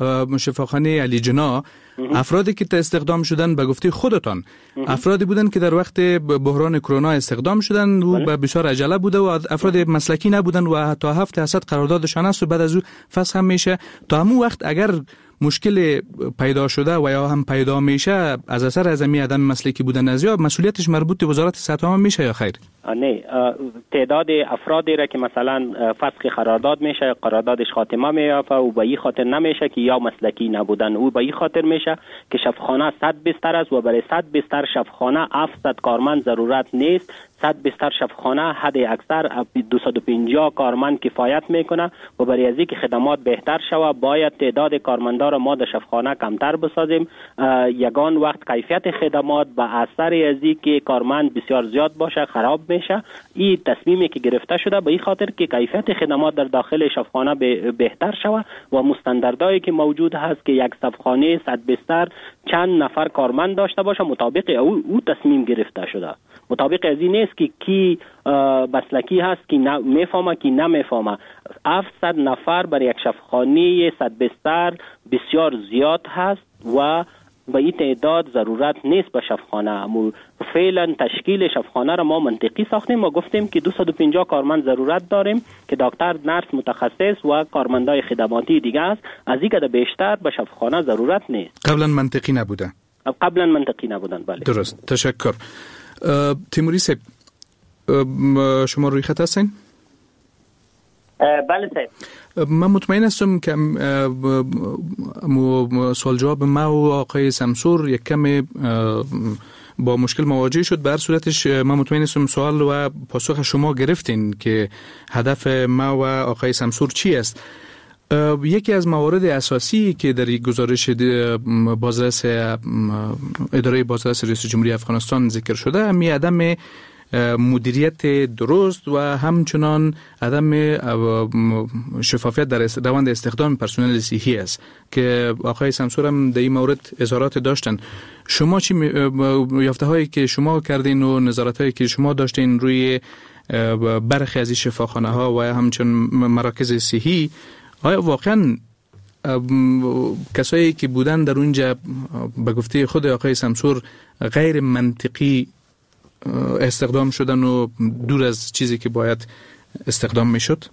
شفاخانه علی جنا افرادی که استخدام شدن به گفته خودتان افرادی بودن که در وقت بحران کرونا استخدام شدن و به بسیار عجله بوده و افراد مسلکی نبودن و تا هفته از 100 قراردادشان است و بعد از او فسخ هم میشه. تا همون وقت اگر مشکل پیدا شده و یا هم پیدا میشه از اثر عدم مسلکی بودن از یا مسئولیتش مربوط به وزارت صحت عامه میشه یا خیر؟ نه، تعداد افرادی را که مثلا فسخ قرارداد میشه، قراردادش خاتمه میافته و به این خاطر نمیشه که یا مسلکی نبودن، او به این خاطر میشه که شفاخانه 100 بستر است و برای 100 بستر شفاخانه 700 کارمند ضرورت نیست. 100 بستر شفاخانه حد اکثر 250 کارمند کفایت میکنه و برای از اینکه خدمات بهتر شوه باید تعداد کارمندا را ما در شفاخانه کمتر بسازیم. یگان وقت کیفیت خدمات به اثر از اینکه کارمند بسیار زیاد باشه خراب میشه. این تصمیمی که گرفته شده به این خاطر که کیفیت خدمات در داخل شفاخانه بهتر شوه و مستندردایی که موجود هست که یک شفاخانه 100 بستر چند نفر کارمند داشته باشه مطابق او تصمیم گرفته شده. مطابق از این نیست که کی مسلکی هست کی میفهمه کی نمیفهمه. 700 نفر برای یک شفاخانه 100 بستر بسیار زیاد هست و به این تعداد ضرورت نیست به شفاخانه. فعلا تشکیل شفاخانه را ما منطقی ساختیم و گفتیم که 250 کارمند ضرورت داریم که دکتر، نرس متخصص و کارمندای خدماتی دیگه است. از این که بیشتر به شفاخانه ضرورت نیست. قبلا منطقی نبوده. قبلا منطقی نبودن. بله درست. تشکر. تیموری صاحب شما روی خط هستین؟ بله صاحب. من مطمئن هستم که سوال جواب ما و آقای سمسور یک کم با مشکل مواجه شد. به هر صورتش من مطمئن هستم سوال و پاسخ شما گرفتین که هدف ما و آقای سمسور چی است. یکی از موارد اساسی که در گزارش بازرس اداره بازرس رئیس جمهوری افغانستان ذکر شده همی عدم مدیریت درست و همچنان عدم شفافیت در روند استخدام پرسنل صحی است که آقای سمسور هم در این مورد اظهارات داشتن. شما چی یافته هایی که شما کردین و نظارت هایی که شما داشتین روی برخی از این شفاخانه ها و همچنان مراکز صحی، آیا واقعا کسایی که بودن در اونجا به گفته خود آقای سمسور غیر منطقی استخدام شدن و دور از چیزی که باید استخدام میشد؟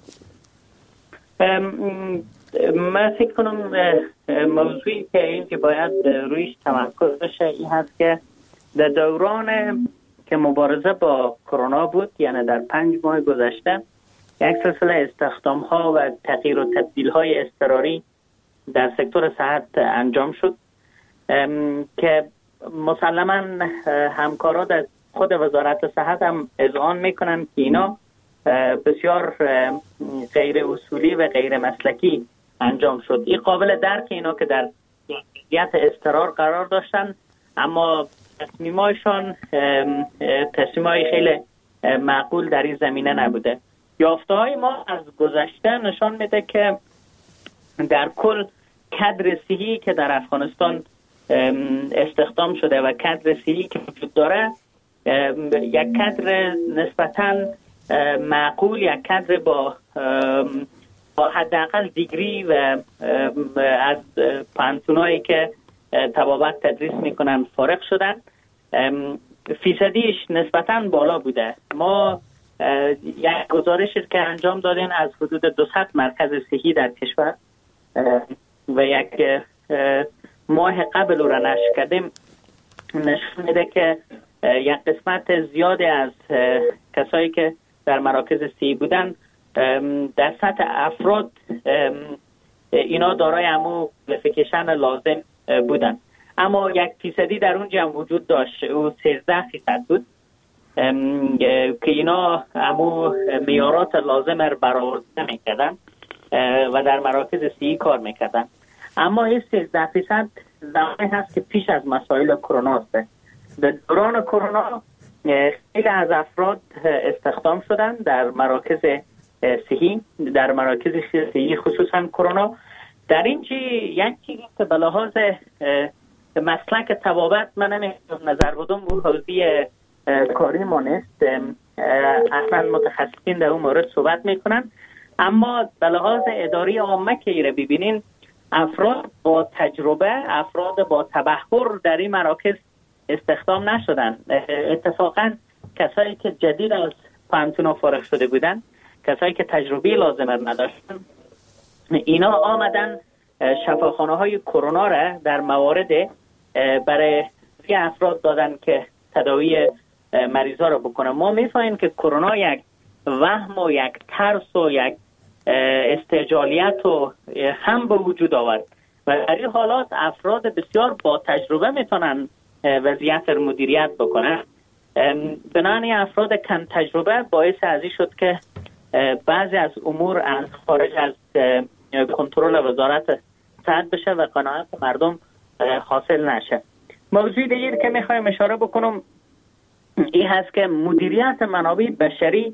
من فکر کنم موضوعی که این که باید رویش تمرکز بشه این هست که در دوران که مبارزه با کرونا بود، یعنی در 5 ماه گذشته، یک سلسله استخدام ها و تغییر و تبدیل های اضطراری در سکتور صحت انجام شد که مسلما همکارا در خود وزارت صحت هم اذعان میکنن که اینا بسیار غیر اصولی و غیر مسلکی انجام شد. این قابل درک اینا که در وضعیت اضطرار قرار داشتن اما تصمیمایشان تصمیمای خیلی معقول در این زمینه نبوده. یافته‌های ما از گذشته نشان میده که در کل کادر صحی که در افغانستان استخدام شده و کادر صحی که وجود داره یک کادر نسبتاً معقول، یک کادر با با حداقل دیگری و از پانتونایی که طبابت تدریس میکنن فارغ شدن. فیصدیش نسبتاً بالا بوده. ما یک گزارشی که انجام دادیم از حدود 200 مرکز صحی در کشور و یک ماه قبل را نشر کردیم، نشون میده که یک قسمت زیادی از کسایی که در مراکز صحی بودن در سطح افراد اینا دارای همو کوالیفیکیشن لازم بودن، اما 1% در اون جمع وجود داشت، او 13% بود که اینا همو معیارات لازم رو برآورده میکردن و در مراکز صحی کار میکردن. اما این 13% زمانی هست که پیش از مسائل کرونا است. در دوران کرونا خیلی از افراد استخدام شدن در مراکز صحی، در مراکز صحی خصوصا کرونا. در این یک چیزی که به لحاظ مسلک طبابت من نمیتونم نظر بدم، اون حوزی کاری ما نیست، اصلا متخصصین در اون مورد صحبت میکنن، اما به لحاظ اداری عامه که ایره ببینین، افراد با تجربه، افراد با تبحر در این مراکز استخدام نشدن. اتفاقا کسایی که جدید از پانتونا فارغ شده بودن، کسایی که تجربه لازم نداشتن، اینا آمدن شفاخانه های کرونا را در موارد برای افراد دادن که تداوی مریضا را بکنن. ما میفهمیم که کرونا یک وهم و یک ترس و یک استعجالیت و هم به وجود آورد و در این حالات افراد بسیار با تجربه میتونن وضعیت را مدیریت بکنن. بنابراین افراد کم تجربه باعث ازی شد که بعضی از امور از خارج از کنترل وزارت صحت بشه و قناعت مردم حاصل نشه. موضوع دیگه که میخوایم اشاره بکنم این هست که مدیریت منابع بشری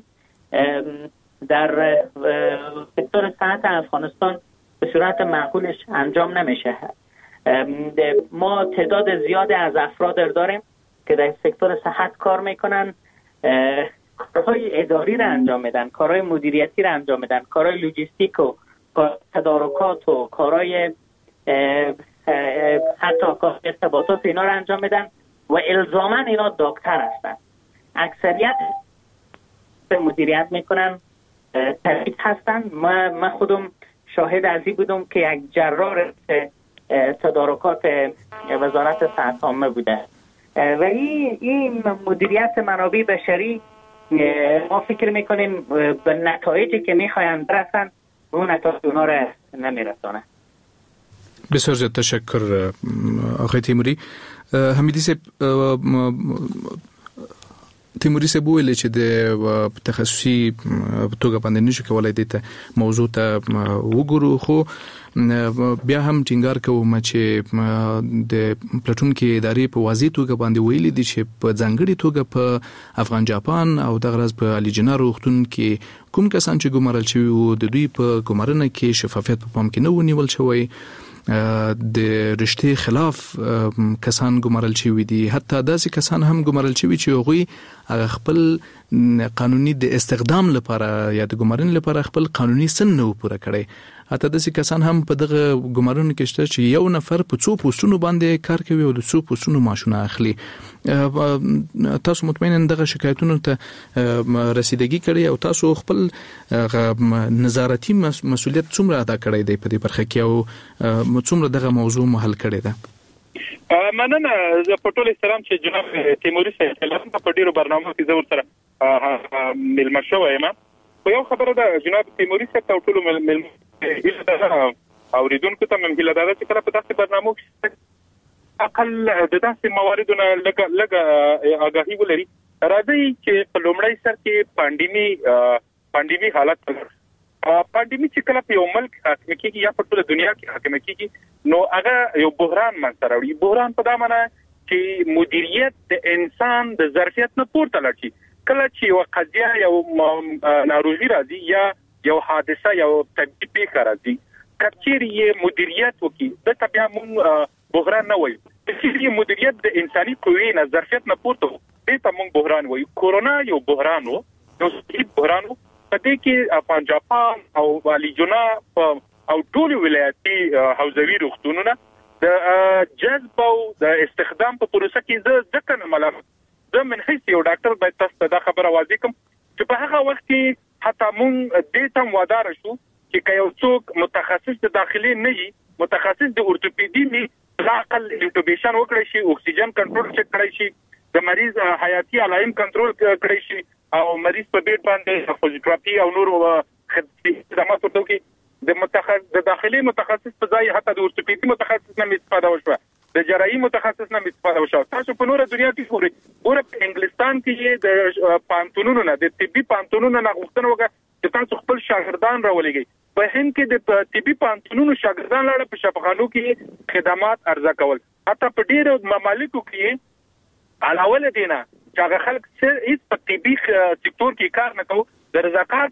در سکتور صحت افغانستان به صورت معقولش انجام نمیشه. ما تعداد زیادی از افراد داریم که در سکتور صحت کار میکنن، کارهای اداری را انجام میدن، کارهای مدیریتی را انجام میدن، کارهای لوجستیک و تدارکات و کارهای حتی ارتباطات اینا را انجام میدن و الزاما اینا دکتر هستن. اکثریت مدیریت میکنن طبیب هستن. من خودم شاهد ازی بودم که یک جراح تدارکات وزارت صحت عامه بوده و این مدیریت منابع بشری ما فکر میکنیم به نتایجی که میخواین برسن اون نتایج اونا را نمیرسانه. بسیار زیاد تشکر آقای تیموری. حمیدی صاحب، تیموری صاحب ویل چې د تخصصي توګه باندې نشو کولای د موضوع ته وګورو، خو بیا هم ټینګار کوم چې د پلاتون کې ادارې په واضح توګه باندې ویلي دي چې په ځانګړي توګه په افغان جاپان او دغه راز په علي جناه روغتون کې کوم کسان چې ګمارل شوي وو د دوی په ګمارنه کې شفافیت په پام کې نه ونیول شوی، د رشتې خلاف کسان ګمارل شوي دي، حتی داسې کسان هم ګمارل شوي چې هغوی خپل قانوني د استخدام لپاره یا د ګمارنې لپاره خپل قانوني سن نه پوره کړی. حتی داسې کسان هم په دغه ګمارنو کې شته چې یو نفر په څو پوسټونو باندې کار کوي او د څو پوسټونو معاشونه اخلي. تاسو مطمئنا دغه شکایتونو ته رسیدګي کړی او تاسو خپل نظارتي مسؤلیت څومره ادا کړی دی په دې برخه کې او څومره دغه موضوع حل کړی ده؟ مننه. زه په ټول احترام چې جناب تیموري صاحب په ډیرو برنامو کې زه ورسره ملما شوی یم، خو یو خبره ده جناب تیموري صاحب ته ټول ملما اوریدونکو ته مې هیله ده چې کله په داسې برنامو کې اقل د داسې مواردو نه لږ آگاهي ولري. راځي چې په لومړی سر کې پاندیمي حالت پاندیمي چې کله په یو ملک حاکم کېږي یا په ټول دنیا کې حاکم کېږي نو هغه یو بحران منځته راوړي. بحران په دا معنی چې مدیریت د انسان د ظرفیت نه پورته لاړ شي. کله چې یو قضیه یو ناروغي راځي یا یو حادثه یو طبیعي پیښه راځي، کچېرې یې مدیریت وکړي دلته بیا موږ بحران نه وایو. چې مدیریت د انساني قوې نه ظرفیت نه پورته دې ته موږ بحران وایو. کورونا یو بحران و، یو صحي بحران و په دې کې پنجابان او والی جناب او ټول ولایتي حوزوي روغتونونه د جذب او د استخدام په پروسه کې ځکه نه ملامت زه من حیث یو ډاکټر باید تاسو ته دا خبره واضح کوم چې په هغه وخت کې حتی مونږ دې ته وادار شو چې یو څوک متخصص د داخلي نه وي متخصص د اورتوپیدي نه لاقل انټوبیشن وکړي شي اکسیجن کنټرول چک کړي شي د مریض حیاتي علائم کنټرول کړي شي او مریض په بیت باندې فزیوتراپي او نور خدمات ورته کوي د داخلي متخصص په ځای حتی د اورتوپیدي متخصص نه استفاده وشوه د جراحي متخصص نه استفاده وشوه تاسو په نور دنیا کې ګورئ په انګلستان کې د پانتونونو نه د طبي پانتونونو نه غوښتنه وکړه چې تاسو خپل شاګردان راولېږئ په هند کې د طبي پانتونونو شاګردان لاړه په شفاخانو کې خدمات عرضه کول حتی په ډیرو ممالکو کې علاوه دینه چې هغه خلک هیڅ په طبي سکتور کې کار نه کوي د رضاکار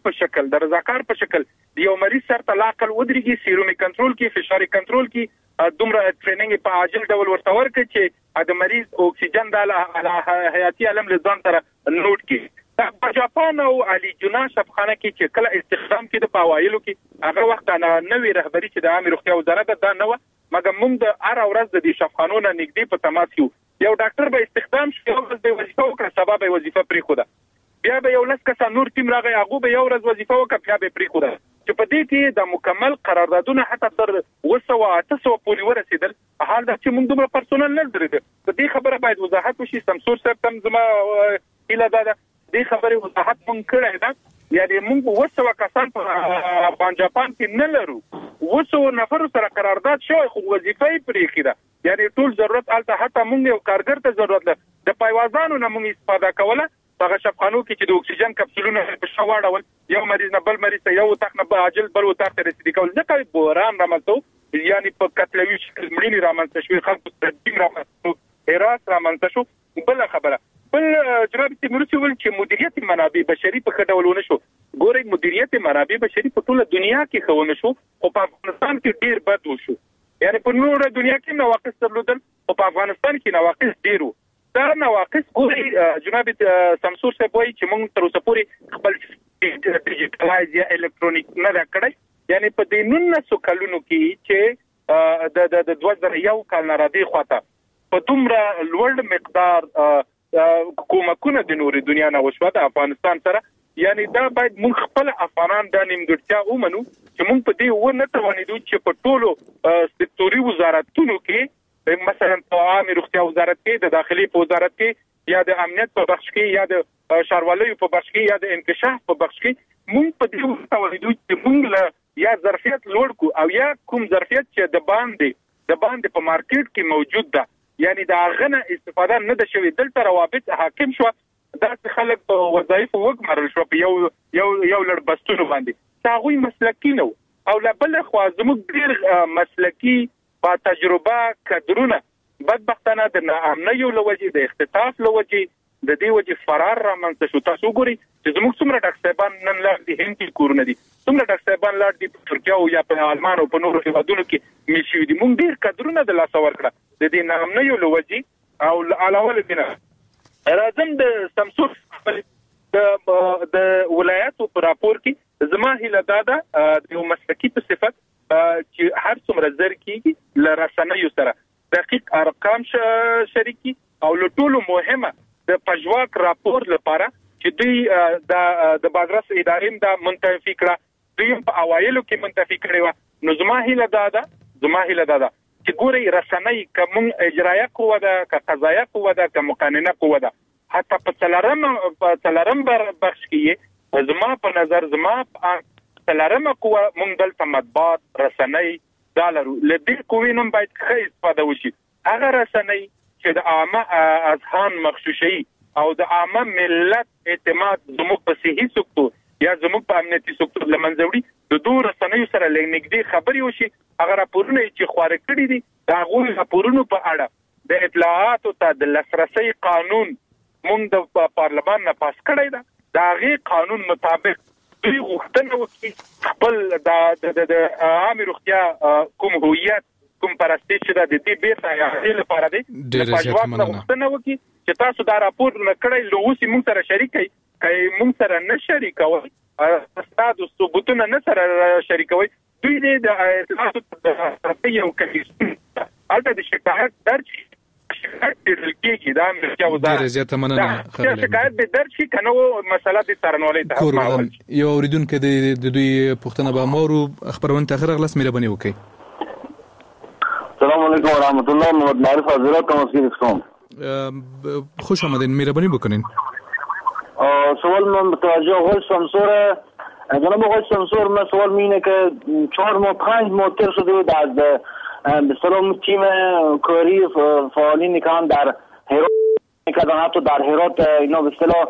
په شکل یو مریض سره تلاقل ودرېږي سیرومي کنټرول کې فشاري کنټرول کې دومره ټریننګ په عاجل ډول ورته ورکړي چې د مریض اکسیجن د حیاتي علم لزان سره نوٹ کړي په جاپان او علي جنا شفاخانه کې چې کله استخدام کې د پاوایلو کې هغه وخت نوې رهبری چې د عامه روغتیا وزارت دا نه و مګر موږ د هر ورځ د دې شفاخانو نه نږدې په تماس یو ډاکټر به استخدام شي او د وظیفه وکړه سبا به وظیفه پرې خوده بیا به یو لس کسان نور ټیم راغی هغه به یو ورځ وظیفه وکړه بیا به پرې خوده چې په دې کې د مکمل قراردادونه حتی تر 200 پورې ورسېدل حال دا چې موږ دومره پرسونل نه درېده په دې خبره باید وضاحت وشي سمسور صاحب تم زما اله دا دې خبره وضاحت مونږ کړی دا یعنی موږ 200 کسان په پنجابان کې نه لرو 200 نفر سره قرارداد شوی خو وظیفه یې پرې کړه یعنی ټول ضرورت الته حتی موږ یو کارګر ته ضرورت ده د پایوازانو نه موږ استفاده کوله هغه شفاخانو کې چې د اکسیجن کپسولونه په شواړول یو مریض نه بل مریض ته یو تخنه به عاجل بل وتر ته رسیدي کول ځکه بوران رامنځته یعنی په قتلوي شکل مړینې رامنځته شوې خلکو تدبیر رامنځته هراس رامنځته شو بل خبره بل جناب تیموري ول چې مدیریت منابع بشري په خډول ونه شو ګورئ مدیریت منابع بشري په ټوله دنیا کې خونه شو او په افغانستان کې ډیر بد وشو یعنی په نور دنیا کې نواقص درلودل او په افغانستان کې نواقص ډیرو دا نواقص ګورئ جناب سمسور صاحب وایي چې موږ تر اوسه پورې خپل ډیجیټلایز یا الکترونیک نه دا کړی یعنی په دې 1900 کلونو کې چې د 2001 کال نه را دي خواته په دومره لوړ مقدار کومکونه د نوري دنیا نه وشو د افغانستان سره یعنی دا باید موږ خپل افغانان د نیمګړتیا ومنو چې موږ په دې ونه توانیدو چې په ټولو سکتوري وزارتونو کې مثلا په عامه روغتیا وزارت کې د داخلي په وزارت کې یا د امنیت په بخش کې یا د شاروالۍ په بخش کې یا د انکشاف په بخش کې موږ په دې توانیدو چې موږ یا ظرفیت لوړ کو او یا کوم ظرفیت چې د باندې په مارکیټ کې موجود ده یعنی دا غنه استفاده نه ده شوی دلته روابط حاکم شو دا خلک په وظایف وګمرل شو په یو لړ بستونو باندې هغه مسلکی نو او لا بل خو زموږ ډیر مسلکی با تجربه کډرونه بدبختانه د ناامنۍ لوجې د اختطاف لوجې د دې وجې فرار را منځ شو تاسو ګورئ چې زموږ څومره ډاکټر صاحبان نن لا د هند کې کورونه دي څومره ډاکټر صاحبان لا د ترکیه او یا په آلمان او په نورو هیوادونو کې میشي دي موږ ډیر کډرونه د لاس ورکړه د دې ناامنۍ لوجې او علاوه دې راځم د سمسور د ولایتو په راپور کې زما هیله دا ده د مسلکی په صفت چې هر څومره زر کېږي لرسنیو سره دقیق ارقام شریکي او له ټولو مهمه د پژواک راپور لپاره چې دوی د بازرس ادارې د منتفي کړه دوی په اوایلو کې منتفي کړي و نو زما هیله دا ده چې ګوري رسنۍ کوم اجرایه قوه ده که قضایه قوه ده که مقننه قوه ده حتی په څلرم بخش کې زما په نظر څلرمه قوه موږ دلته مطبوعات رسنۍ دا لرو له دې قوې نوم باید ښه استفاده وشي هغه رسنۍ چې د عامه اذهان مغشوشي او د عامه ملت اعتماد زموږ په صحي سکتور یا زموږ په امنیتي سکتور لمنځوړي د دوه رسنیو سره لنګدې خبري وشي هغه راپورونه چې خواره کړی دي دا غوښتل راپورونو په اړه د اطلاعاتو ته د لاسرسي قانون موږ د پارلمان نه پاس کړی دا غي قانون مطابق دوی غوښتنه وکړي خپل د عامه روغتیا کوم هویت کوم پرستش چې د دې بیرته یا لپاره دی د پښواک غوښتنه وکړي چې تاسو دا راپور نه کړی لوسی موږ سره شریک کړئ موږ سره نه شریکوي استاد ثبوتونه نه سره شریکوي دوی د اطلاعاتو یو کمیسیون البته د شکایت درج کیږي دا امریکا وزارت ډیر زیاته مننه خبره شکایت به درج کی کنه مسله د سرنولې ته کورم یو اوریدونکو د دوی پښتنه به مورو خبرونه تاخیر غلس مهرباني وکړي. السلام علیکم و رحمت الله. محمد معرف حضرت تمسکین اسلام. خوش آمدین. مهربانی بکنین. سوال من متوجه آقای سمسور. جناب آقای سمسور من سوال مینه که 4 ماه 5 ماه تر شده بود از به سلام تیم کاری فعالین که هم در هرات کردن، حتی در هرات اینا به اصطلاح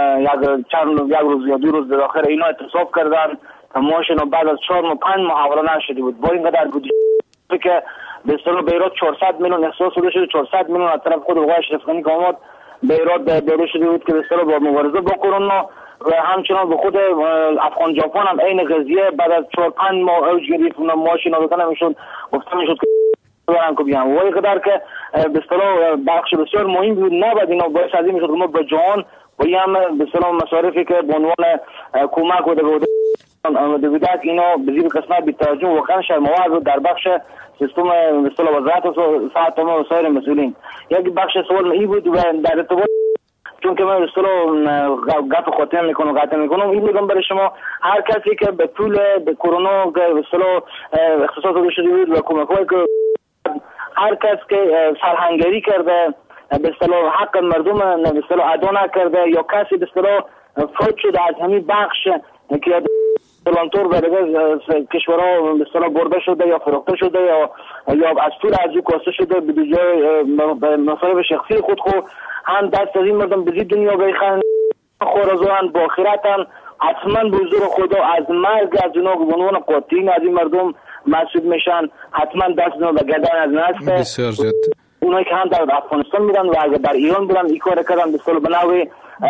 یک روز یا 2 روز در آخر اینا اعتصاب کردن. ماشین بعد از 4 ماه 5 ماه حواله نشده بود. با اینقدر بودجه که به اصطلاح به ایراد 400 میلیون احساس شده 400 میلیون از طرف خود آقای اشرف غنی که آمد به ایراد داده شده بود که به اصطلاح با مبارزه با کرونا و همچنان به خود افغان ژاپن هم عین قضیه بعد از 4-5 ماه اوج گرفت ماشینا بکنه میشد گفته میشد که دارن که بیان و اینقدر که به اصطلاح بخش بسیار مهم بود نباید اینا باعث از این میشد که ما به جهان و هم به اصطلاح مصارفی که به عنوان کمک و دویدک اینا به زیر قسمت بی‌توجهی واقعا شرم‌آور در بخش سیستم به اصطلاح وزارت و صحت و سایر مسئولین. یک بخش سوال این بود و در ارتباط چون که من به اصطلاح گپ خاطر میکنم این میگم برای شما هر کسی که به طول به کرونا به اصطلاح اختصاص داده شده بود و کمک‌هایی که هر کس که سرهنگری کرده به اصطلاح حق مردم به اصطلاح ادا نکرده یا کسی به اصطلاح فوت شده از همین بخش که دلانتور به کشورها به اصطلاح برده شده یا فروخته شده یا از طول از او کاسته شده به جای مصارف شخصی خود هم دست از این مردم به دنیا بخن خورزوان با آخرتن حتما به حضور خدا از مرگ از اونا به عنوان قاتلین از این مردم محسوب میشن. حتما دست اونا به گردن از نسته بسیار زیاد اونایی که هم در افغانستان میرن و اگر در ایران برن این کار کردن به اصطلاح به نوع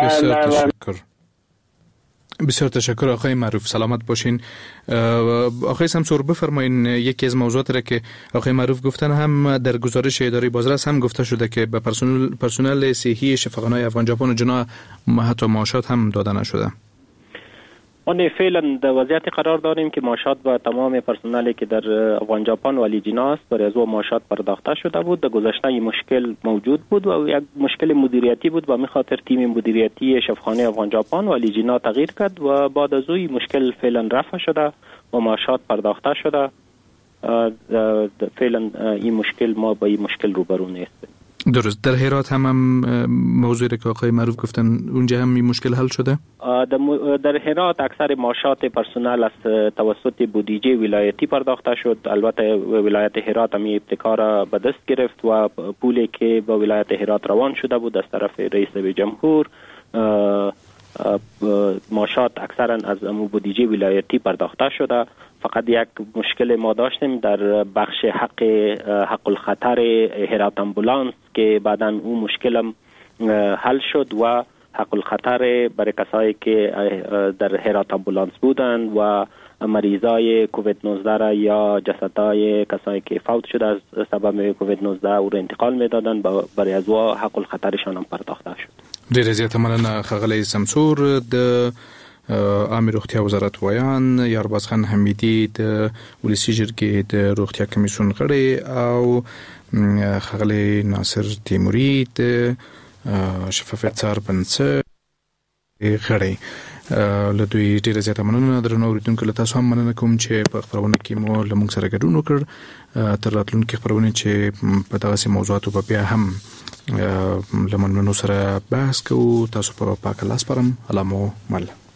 بسیار تشکر آقای معروف. سلامت باشین. آقای سمسور بفرمایین یکی از موضوعات را که آقای معروف گفتن هم در گزارش اداره بازرس هم گفته شده که به پرسنل صحی شفاخانه‌های افغان ژاپن و جنا حتی معاشات هم داده نشده. ما فعلا در وضعیت قرار داریم که معاشات با تمام پرسنلی که در افغان ژاپن و لیجینا است برای از او معاشات پرداخته شده بود. در گذشته این مشکل موجود بود و یک مشکل مدیریتی بود و به خاطر تیم مدیریتی شفاخانه افغان ژاپن و لیجینا تغییر کرد و بعد از او مشکل فعلا رفع شده و معاشات پرداخته شده. فعلا این مشکل ما با این مشکل روبرو نیستیم. درست. در هرات هم موضوعی که آقای معروف گفتن اونجا هم این مشکل حل شده؟ در هرات اکثر معاشات پرسنل از توسط بودجه ولایتی پرداخته شد. البته ولایت هرات هم ابتکار به دست گرفت و پولی که با ولایت هرات روان شده بود از طرف رئیس جمهور معاشات اکثرا از بودجه ولایتی پرداخته شده. فقط یک مشکل ما داشتیم در بخش حق الخطر هرات امبولانس که بعداً اون مشکلم حل شد و حق الخطر برای کسایی که در هرات امبولانس بودن و مریضای کووید 19 را یا جسدهای کسایی که فوت شده از سبب کووید 19 او را انتقال میدادن برای از وا حق الخطرشان هم پرداخته شد. ډیر زیات مننه ښاغلی سمسور. د عامه روغتیا وزارت ویان یارباز خان حمیدي د ولسی جرګې د روغتیا کمیسیون غړی او ښاغلی ناصر تیموري د شفافیت څار بنسټ غړی. له دوی ډیره زیاته مننه. درنو اوریدونکو له تاسو هم مننه کوم چې په خبرونه کې مو له موږ سره ګډون وکړ. تر راتلونکي خبرونه چې په دغسې موضوعاتو په بیا هم له مننو سره بحث کوو. تاسو په پاک الله سپارم. الله مو مل.